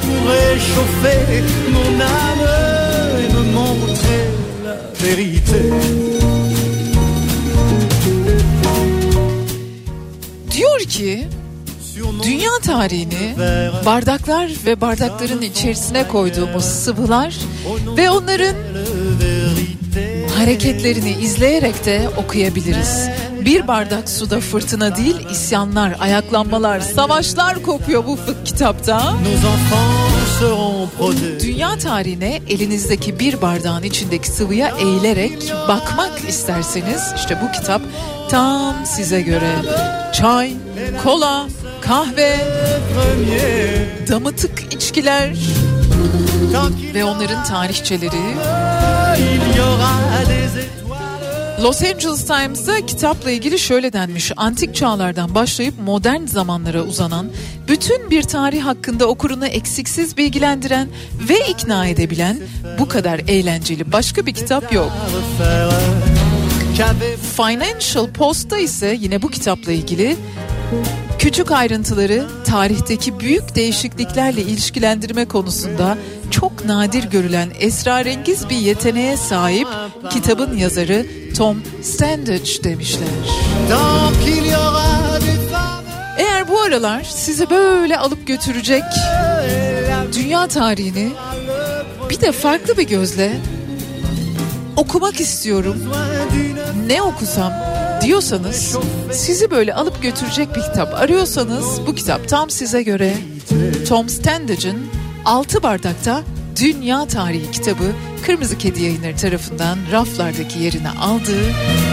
Diyor ki dünya tarihini bardaklar ve bardakların içerisine koyduğumuz sıvılar ve onların hareketlerini izleyerek de okuyabiliriz. Bir bardak suda fırtına değil, isyanlar, ayaklanmalar, savaşlar kopuyor bu kitapta. Dünya tarihine elinizdeki bir bardağın içindeki sıvıya eğilerek bakmak isterseniz işte bu kitap tam size göre. Çay, kola, kahve, damıtık içkiler ve onların tarihçeleri. Los Angeles Times'da kitapla ilgili şöyle denmiş: antik çağlardan başlayıp modern zamanlara uzanan, bütün bir tarih hakkında okurunu eksiksiz bilgilendiren ve ikna edebilen bu kadar eğlenceli başka bir kitap yok. Financial Post'ta ise yine bu kitapla ilgili küçük ayrıntıları tarihteki büyük değişikliklerle ilişkilendirme konusunda çok nadir görülen esrarengiz bir yeteneğe sahip kitabın yazarı Tom Standage demişler. Eğer bu aralar sizi böyle alıp götürecek dünya tarihini bir de farklı bir gözle okumak istiyorum, ne okusam diyorsanız, sizi böyle alıp götürecek bir kitap arıyorsanız bu kitap tam size göre. Tom Standage'ın 6 bardakta dünya tarihi kitabı Kırmızı Kedi Yayınları tarafından raflardaki yerini aldığı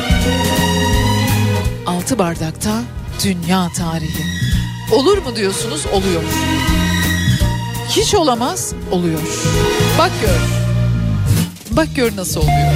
6 bardakta dünya tarihi. Olur mu diyorsunuz? Oluyor. Hiç olamaz, oluyor. Bak gör. Bak gör nasıl oluyor.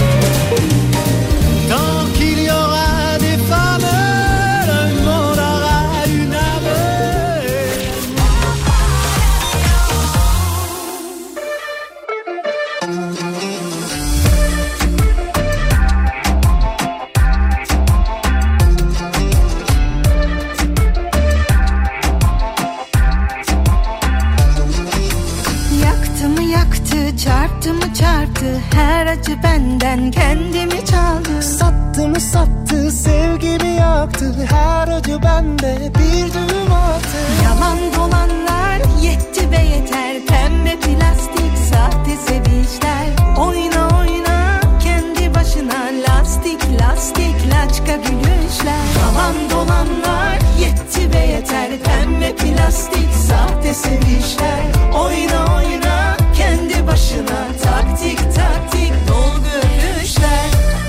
Çarptı mı çarptı, her acı benden kendimi çaldı. Sattı mı sattı, sevgimi yaktı, her acı bende bir düğüm attı. Yalan dolanlar yetti be yeter, pembe plastik sahte sevinçler. Oyna oyna kendi başına, lastik lastik laçka gülüşler. Yalan dolanlar yetti be yeter, pembe plastik sahte sevinçler. Oyna oyna kendi başına, taktik taktik dolgu öpüşler.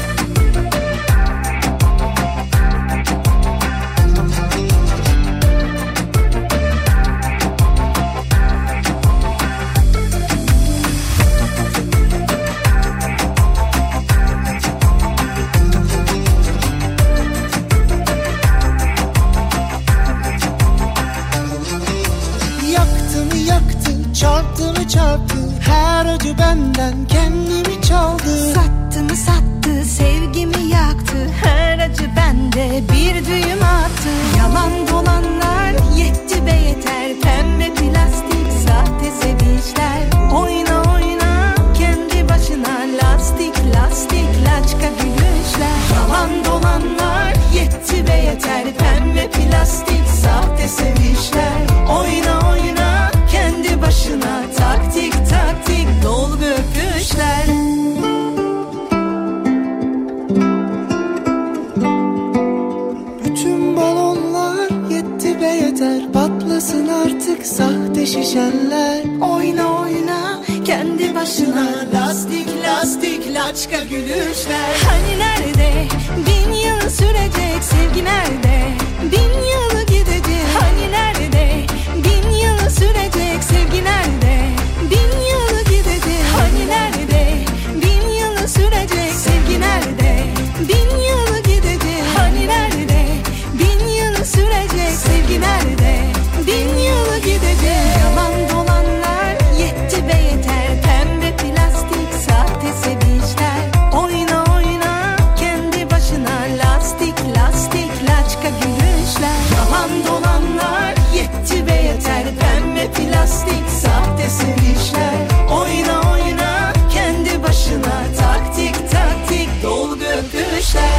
Yaktı mı yaktı, çarptı mı çarptı, her acı benden kendimi çaldı. Sattı mı sattı, sevgimi yaktı, her acı bende bir düğüm attı. Yalan dolanlar yetti be yeter, pembe plastik sahte sevinçler. Oyna oyna kendi başına, lastik lastik laçka gülüşler. Yalan dolanlar yetti be yeter, pembe plastik sahte sevinçler. Oyna oyna kendi başına, taktik taktik dolgu öpüşler. Bütün balonlar yetti be yeter, patlasın artık sahte şişenler. Oyna oyna kendi başına, lastik lastik laçka gülüşler. Hani nerede bin yıl yılı sürecek sevgi nerede? 1000 yılı gidecek hani nerede? 1000 yılı sürecek sevgi nerede? 1000 yılı gidecek hani nerede? 1000 yılı sürecek sevgi nerede? 1000 yılı gidecek hani nerede? 1000 yılı sürecek sevgi nerede? 1000 yılı gidecek. Yalan dolanlar yetti be yeter. Pembe plastik sahte sevinçler. Oyna oyna kendi başına lastik lastik laçka gülüşler. Yalan dolanlar yetti be yeter. Pembe plastik sahte sevinçler. Oyna oyna kendi başına taktik taktik dolgu öpüşler.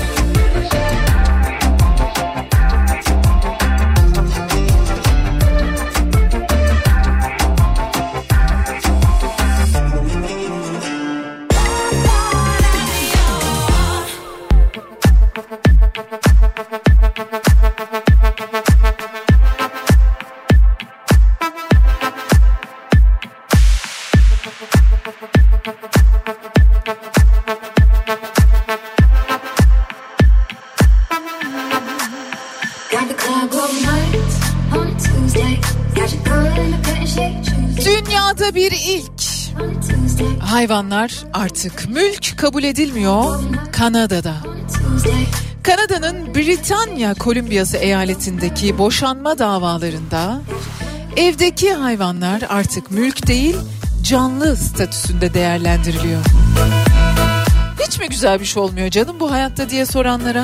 Dünyada bir ilk. Hayvanlar artık mülk kabul edilmiyor Kanada'da. Kanada'nın Britanya Kolumbiyası eyaletindeki boşanma davalarında evdeki hayvanlar artık mülk değil, canlı statüsünde değerlendiriliyor. Hiç mi güzel bir şey olmuyor canım bu hayatta diye soranlara?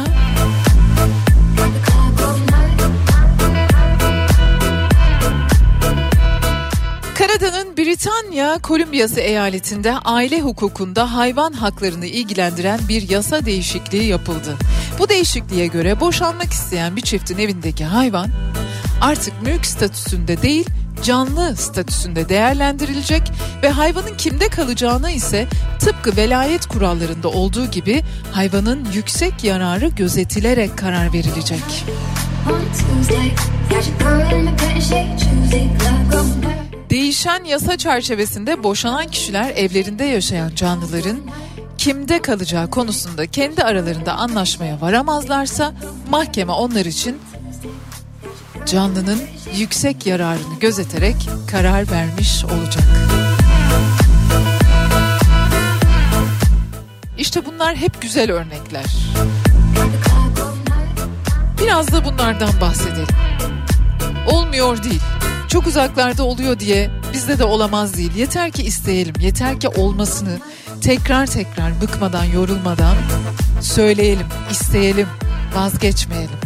Kanada'nın Britanya Kolumbiyası eyaletinde aile hukukunda hayvan haklarını ilgilendiren bir yasa değişikliği yapıldı. Bu değişikliğe göre boşanmak isteyen bir çiftin evindeki hayvan artık mülk statüsünde değil, canlı statüsünde değerlendirilecek ve hayvanın kimde kalacağına ise tıpkı velayet kurallarında olduğu gibi hayvanın yüksek yararı gözetilerek karar verilecek. Değişen yasa çerçevesinde boşanan kişiler evlerinde yaşayan canlıların kimde kalacağı konusunda kendi aralarında anlaşmaya varamazlarsa mahkeme onlar için canlının yüksek yararını gözeterek karar vermiş olacak. İşte bunlar hep güzel örnekler. Biraz da bunlardan bahsedelim. Olmuyor değil. Çok uzaklarda oluyor diye bizde de olamaz değil. Yeter ki isteyelim, yeter ki olmasını tekrar tekrar bıkmadan, yorulmadan söyleyelim, isteyelim, vazgeçmeyelim.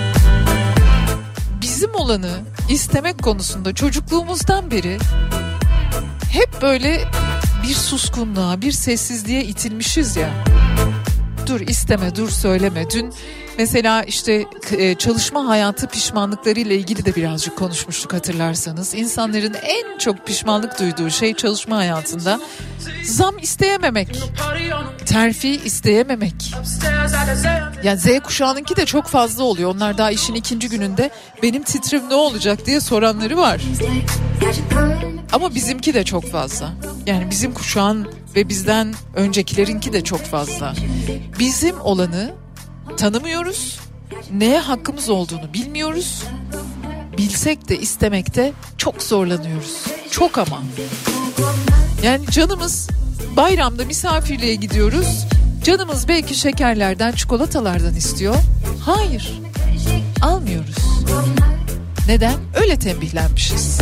Bizim olanı istemek konusunda çocukluğumuzdan beri hep böyle bir suskunluğa, bir sessizliğe itilmişiz ya. Dur isteme, dur söyleme. Dün mesela işte çalışma hayatı pişmanlıklarıyla ilgili de birazcık konuşmuştuk hatırlarsanız. İnsanların en çok pişmanlık duyduğu şey çalışma hayatında zam isteyememek, terfi isteyememek. Yani Z kuşağınınki de çok fazla oluyor. Onlar daha işin ikinci gününde benim titrim ne olacak diye soranları var. Ama bizimki de çok fazla. Yani bizim kuşağın ve bizden öncekilerinki de çok fazla. Bizim olanı tanımıyoruz. Neye hakkımız olduğunu bilmiyoruz. Bilsek de istemekte çok zorlanıyoruz. Çok ama. Yani canımız bayramda misafirliğe gidiyoruz. Canımız belki şekerlerden, çikolatalardan istiyor. Hayır. Almıyoruz. Neden? Öyle tembihlenmişiz.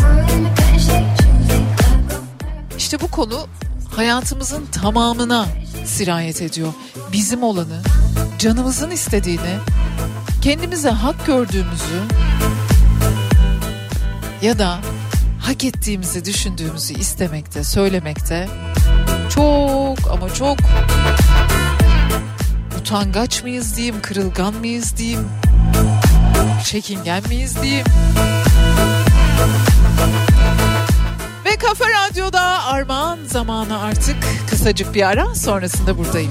İşte bu konu hayatımızın tamamına sirayet ediyor. Bizim olanı, canımızın istediğini, kendimize hak gördüğümüzü ya da hak ettiğimizi düşündüğümüzü istemekte, söylemekte çok ama çok utangaç mıyız diyeyim, kırılgan mıyız diyeyim, çekingen miyiz diyeyim. Ve Kafa Radyo'da armağan zamanı artık. Kısacık bir ara, sonrasında buradayım.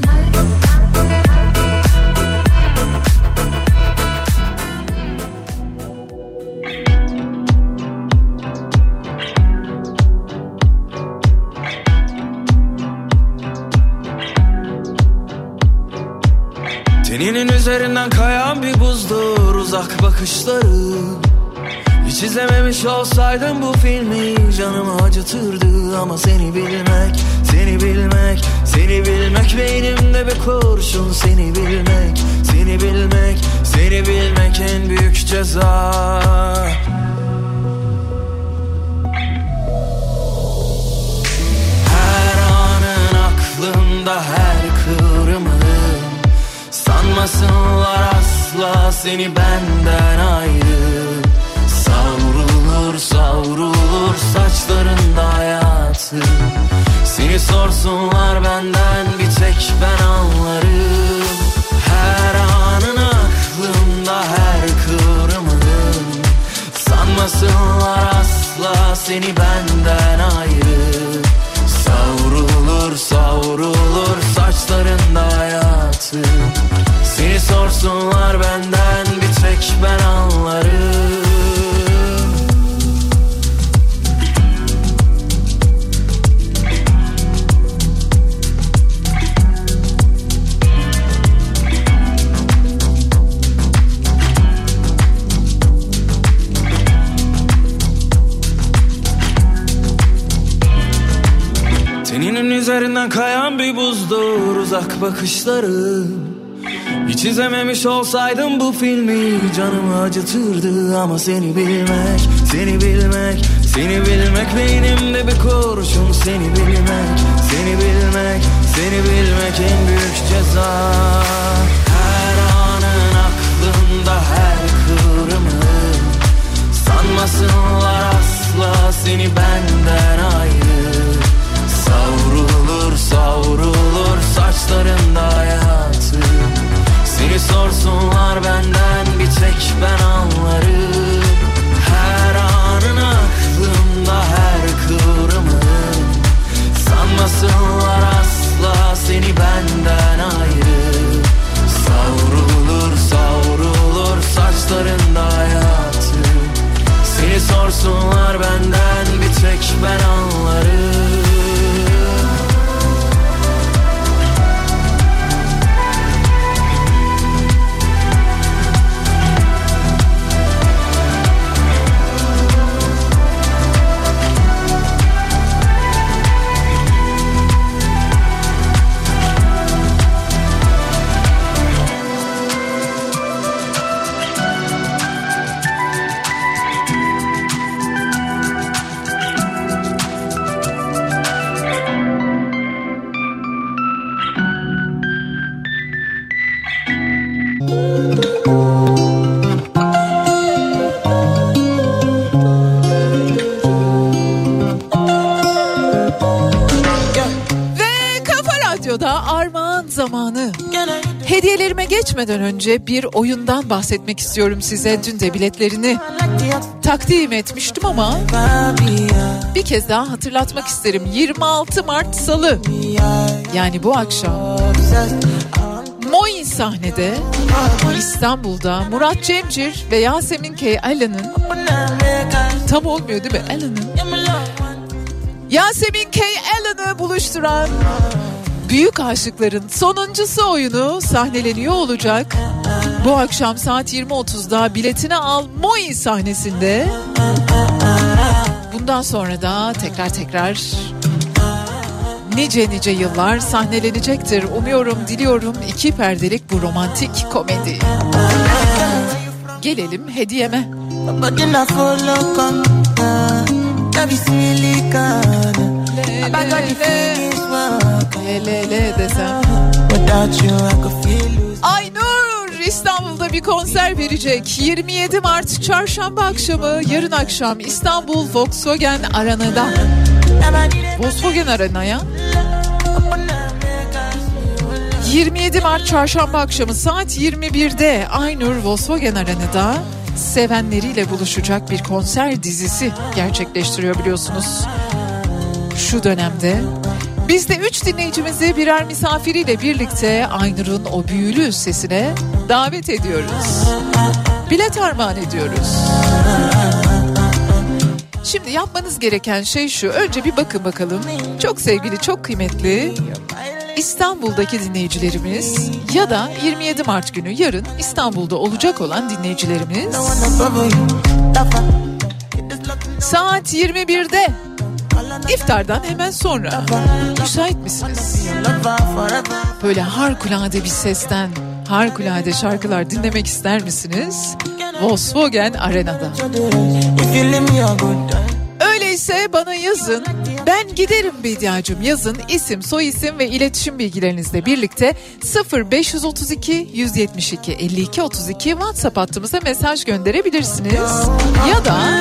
Teninin üzerinden kayan bir buzdur uzak bakışların. Hiç izlememiş olsaydım bu filmi canımı acıtırdı. Ama seni bilmek, seni bilmek, seni bilmek beynimde bir kurşun. Seni bilmek, seni bilmek, seni bilmek en büyük ceza. Her anın aklımda, her kıvrımın. Sanmasınlar asla seni benden ayrı. Savrulur savrulur saçlarında hayatı. Seni sorsunlar benden bir tek ben anlarım. Her anın aklımda, her kıvrımın. Sanmasınlar asla seni benden ayrı. Savrulur savrulur saçlarında hayatı. Seni sorsunlar benden bir tek ben anlarım. Teninin üzerinden kayan bir buzdur uzak bakışları. Hiç izlememiş olsaydım bu filmi canımı acıtırdı. Ama seni bilmek, seni bilmek, seni bilmek beynimde bir kurşun. Seni bilmek, seni bilmek, seni bilmek en büyük ceza. Her anın aklımda, her kıvrımın. Sanmasınlar asla seni benden ayrı. Savrulur savrulur saçlarında hayatı. Seni sorsunlar benden bir tek ben anlarım. Her anın aklımda, her kıvrımın. Sanmasınlar asla seni benden ayrı. Savrulur savrulur saçlarında hayatı. Seni sorsunlar benden bir tek ben anlarım. Zamanı. Hediyelerime geçmeden önce bir oyundan bahsetmek istiyorum size. Dün de biletlerini takdim etmiştim ama bir kez daha hatırlatmak isterim. 26 Mart Salı, yani bu akşam Moi sahnede İstanbul'da Murat Cemcir ve Yasemin K. Alan'ın, tam olmuyor değil mi? Alan'ın, Yasemin K. Alan'ı buluşturan Büyük Aşıkların sonuncusu oyunu sahneleniyor olacak. Bu akşam saat 20.30'da biletini al Moi sahnesinde. Bundan sonra da tekrar nice yıllar sahnelenecektir. Umuyorum, diliyorum 2 perdelik bu romantik komedi. Gelelim hediyeme. Le desem. Aynur İstanbul'da bir konser verecek. 27 Mart çarşamba akşamı, yarın akşam İstanbul Volkswagen Arena'da. Volkswagen Arena'ya 27 Mart çarşamba akşamı saat 21'de Aynur Volkswagen Arena'da sevenleriyle buluşacak bir konser dizisi gerçekleştiriyor biliyorsunuz. Şu dönemde biz de 3 dinleyicimizi birer misafiriyle birlikte Aynur'un o büyülü sesine davet ediyoruz. Bilet armağan ediyoruz. Şimdi yapmanız gereken şey şu. Önce bir bakın bakalım. Çok sevgili, çok kıymetli İstanbul'daki dinleyicilerimiz ya da 27 Mart günü yarın İstanbul'da olacak olan dinleyicilerimiz saat 21'de iftardan hemen sonra müsait misiniz? Böyle harikulade bir sesten harikulade şarkılar dinlemek ister misiniz? Volkswagen Arena'da. Öyleyse bana yazın. Ben giderim Bediacığım, yazın isim, soyisim ve iletişim bilgilerinizle birlikte 0532 172 52 32 WhatsApp hattımıza mesaj gönderebilirsiniz. Ya da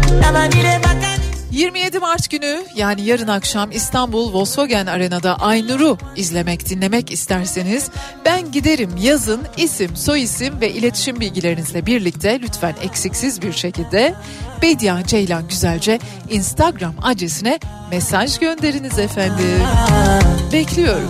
27 Mart günü yani yarın akşam İstanbul Volkswagen Arena'da Aynur'u izlemek, dinlemek isterseniz ben giderim yazın, isim, soyisim ve iletişim bilgilerinizle birlikte lütfen eksiksiz bir şekilde Bedia Ceylan Güzelce Instagram adresine mesaj gönderiniz efendim. Bekliyorum.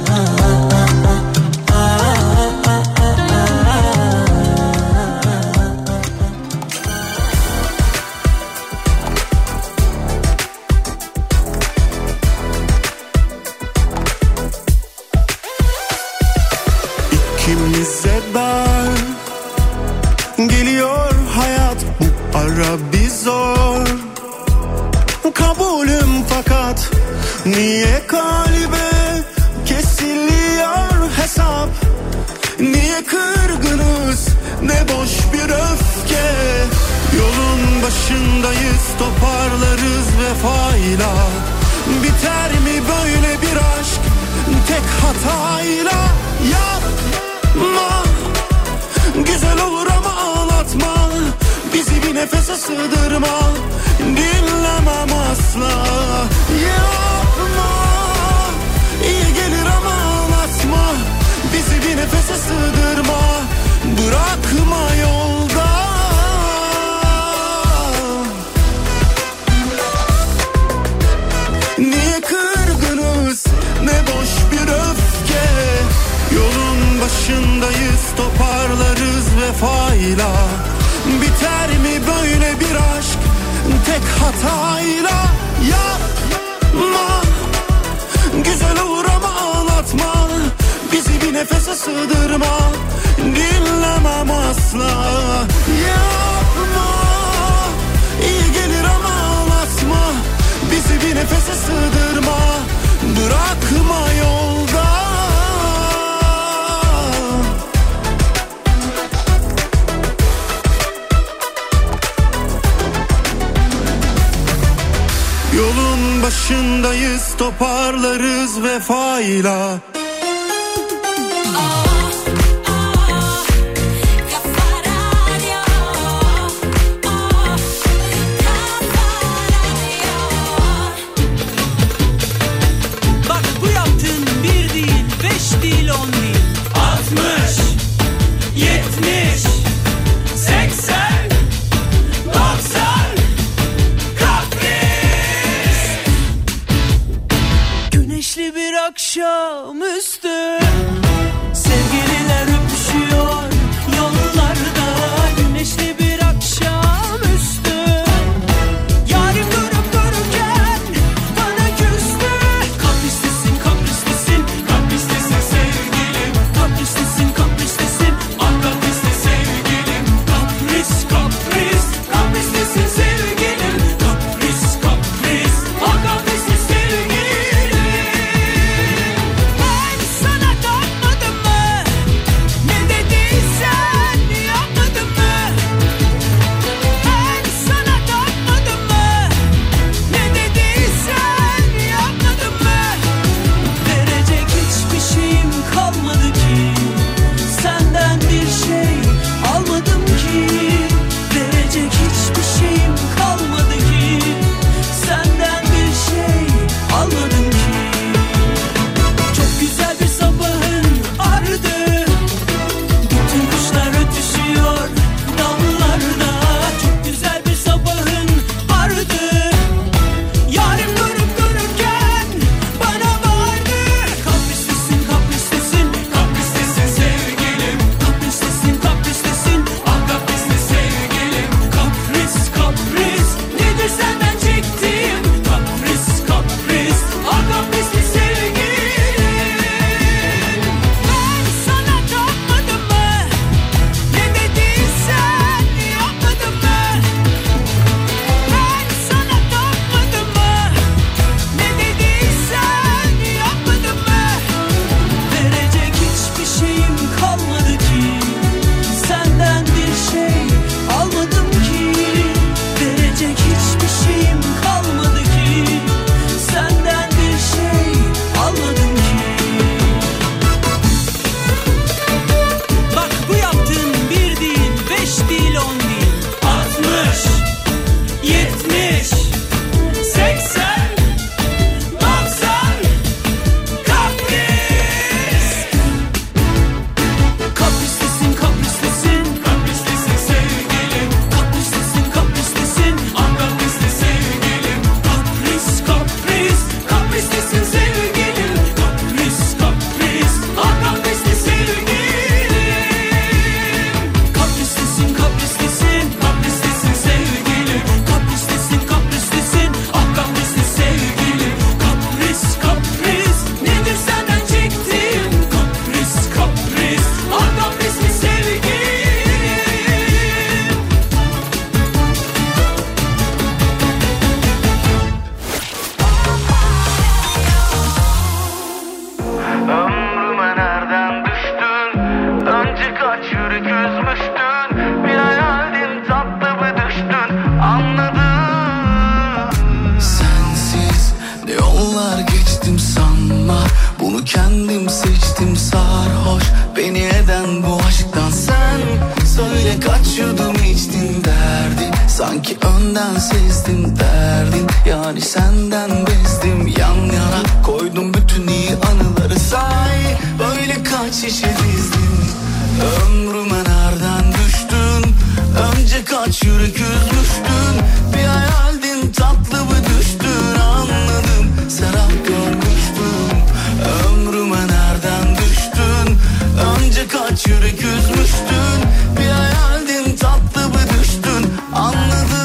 İkimize dar geliyor hayat, bu ara bir zor kabulüm, fakat niye kalbe kesiliyor hesap? Niye kırgınız, ne boş bir öfke? Yolun başındayız, toparlarız vefayla. Biter mi böyle bir aşk tek hatayla? Yapma, güzel olur ama ağlatma. Bizi bir nefese sığdırma, dinlemem asla. Yapma, iyi gelir ama ağlatma. Bizi bir nefese sığdırma, bırakma yolda. Niye kırgınız, ne boş bir öfke? Yolun başındayız, toparlarız vefayla. Biter mi böyle bir aşk tek hatayla? Yapma, güzel olur ama ağlatma. Bizi bir nefese sığdırma, dinlemem asla. Yapma, iyi gelir ama ağlatma. Bizi bir nefese sığdırma, bırakma yolda. Yolun başındayız, toparlarız vefayla. Bak bu yaptığın bir değil, 5 değil, 10 değil, 60, 70, 80, 90. Güneşli bir akşamüstü, sevgililer öpüşüyor yollarda. Güneşli bir akşamüstü, yarim durup dururken bana küstü. Kapristesin, kapristesin, kapristesin sevgilim. Kapristesin, kapristesin, akapiste sevgilim. Kapris, kapris, kapristesin sevgilim. Kapris, kapris, akapiste sevgilim. Ben sana Sanki önden sezdim derdin, yani senden bezdim. Yan yana koydum bütün iyi anıları, say böyle kaç şişe dizdim. Ömrüme nereden düştün, önce kaç yürek üzmüştün. Bir hayaldin, tatlı mı düştün, anladım serap görmüştüm. Ömrüme nereden düştün, önce kaç yürek üzmüştün. Bir hayaldin, tatlı mı düştün, anladım.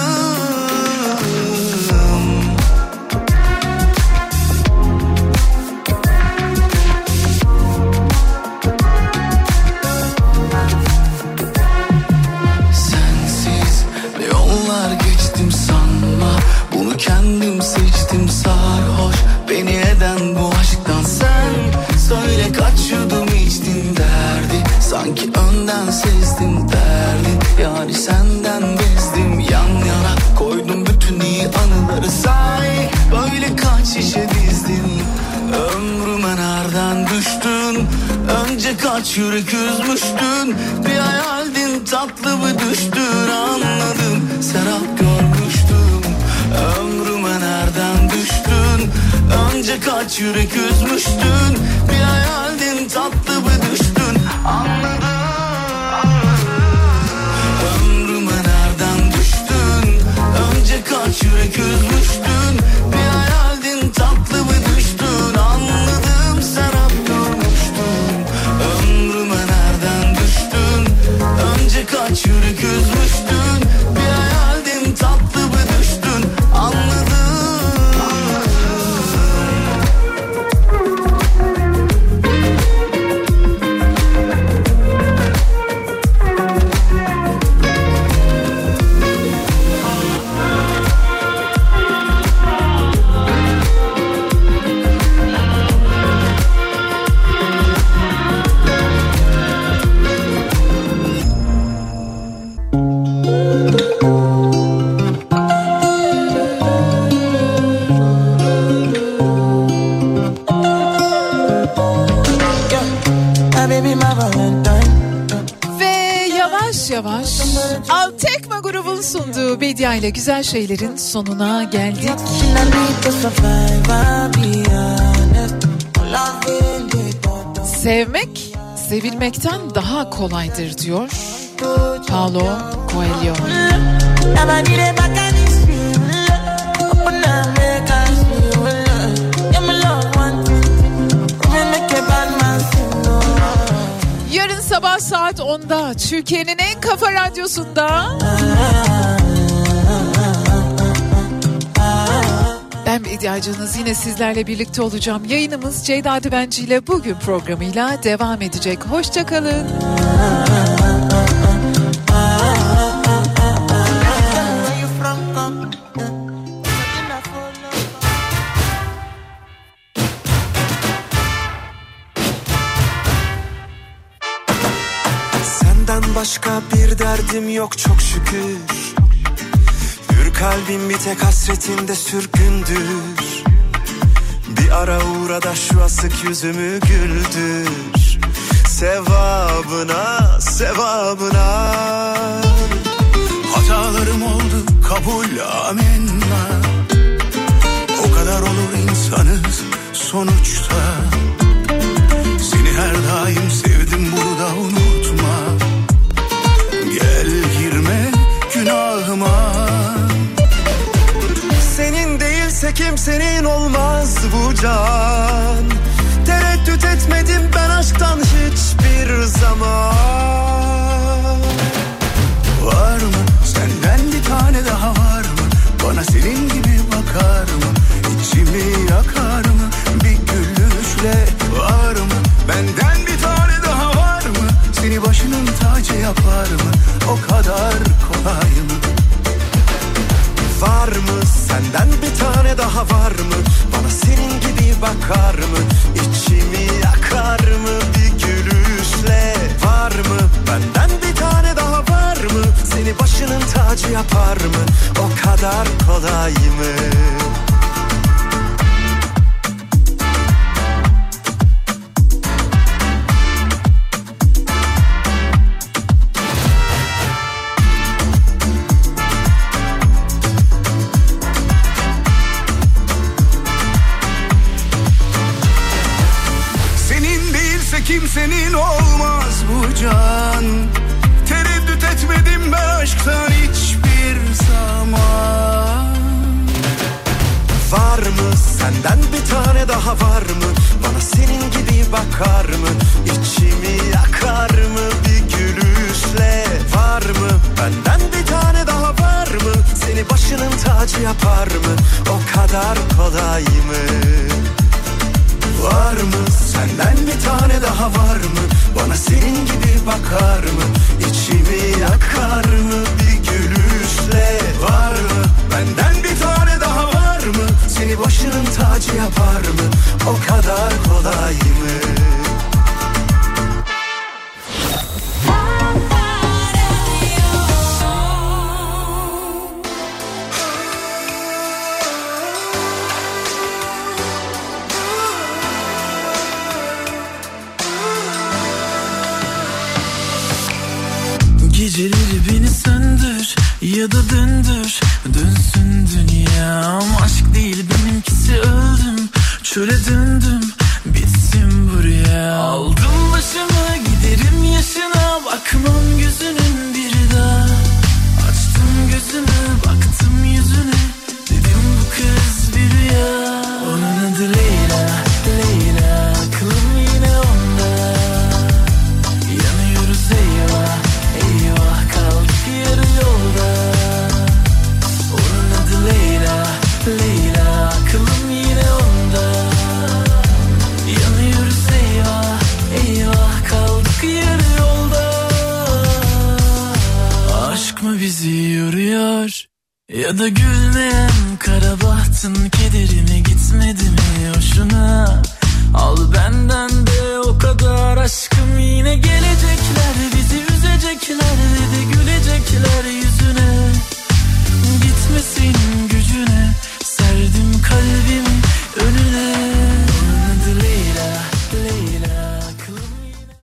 Sensiz ne yollar geçtim sanma, bunu kendim seçtim sarhoş beni eden bu aşktan. Sen söyle kaç yudum içtin derdi, sanki önden sezdim derdi, yani senden bezdim. Yan yana koydum bütün iyi anıları, say böyle kaç şişe dizdim. Ömrüme nereden düştün, önce kaç yürek üzmüştün. Bir hayaldin, tatlı mı düştün, anladım serap görmüştüm. Ömrüme nereden düştün, önce kaç yürek üzmüştün. Bir hayaldin, tatlı mı düştün, anladım. Ömrüme nereden düştün, önce kaç yürek üzmüştün. Bir hayaldin, tatlı mı düştün, anladım serap görmüştüm. Ömrüme nereden düştün, önce kaç yürek üzmüştün. Bir hayaldin, tatlı mı düştün, anladım. Yavaş Altekma grubun sunduğu Bedia ile güzel şeylerin sonuna geldik. Sevmek sevilmekten daha kolaydır diyor Paulo Coelho. Yarın sabah saat 10'da Türkiye'nin en kafa radyosunda ben Bediacınız yine sizlerle birlikte olacağım. Yayınımız Ceyda Düvenci ile bugün programıyla devam edecek. Hoşça kalın. Başka bir derdim yok çok şükür. Hür kalbim bir tek hasretinde sürgündür. Bir ara uğra da şu asık yüzümü güldür. Sevabına, sevabına. Hatalarım oldu kabul amenna. O kadar olur insanız sonuçta. Seni her daim sevdim, bunu da unutma. Gel girme günahıma. Senin değilse kimsenin olmaz bu can. Tereddüt etmedim ben aşktan hiçbir zaman. Var mı senden bir tane daha, var mı? Bana senin gibi bakar mı? İçimi yakar mı bir gülüşle? Var mı benden bir tane daha, var mı? Seni başının tacı yapar mı? O kadar kolay mı? Var mı senden bir tane daha, var mı? Bana senin gibi bakar mı? İçimi yakar mı bir gülüşle? Var mı benden bir tane daha, var mı? Seni başının tacı yapar mı? O kadar kolay mı? senden bir tane daha var mı? Bana senin gibi bakar mı? İçimi yakar mı bir gülüşle? Var mı? Benden bir tane daha var mı? Seni başının tacı yapar mı? O kadar kolay mı? Var mı? Senden bir tane daha var mı? Bana senin gibi bakar mı? İçimi yakar mı bir gülüşle? Var mı? Benden bir tane daha var mı? Seni başının tacı yapar mı? O kadar kolay mı? Geceleri beni söndür ya da döndür, dönsün dünyam. Aşk değil benimkisi, öldüm, çöle döndüm, bitsin buraya. Aldım başımı giderim yaşına, bakmam gözünün bir daha. Açtım gözümü baktım yüzüne, dedim bu kız bir rüya. Onun adı Leyla, Leyla, aklım yine onda. Yanıyoruz eyvah, eyvah, kaldık yarı yolda. Onun adı Leyla, Leyla, aklım yine onda. Yanıyoruz eyvah, eyvah, kaldık yarı yolda. Aşk mı bizi yoruyor? Ya da gülmeyen kara bahtın kederine gitmedi mi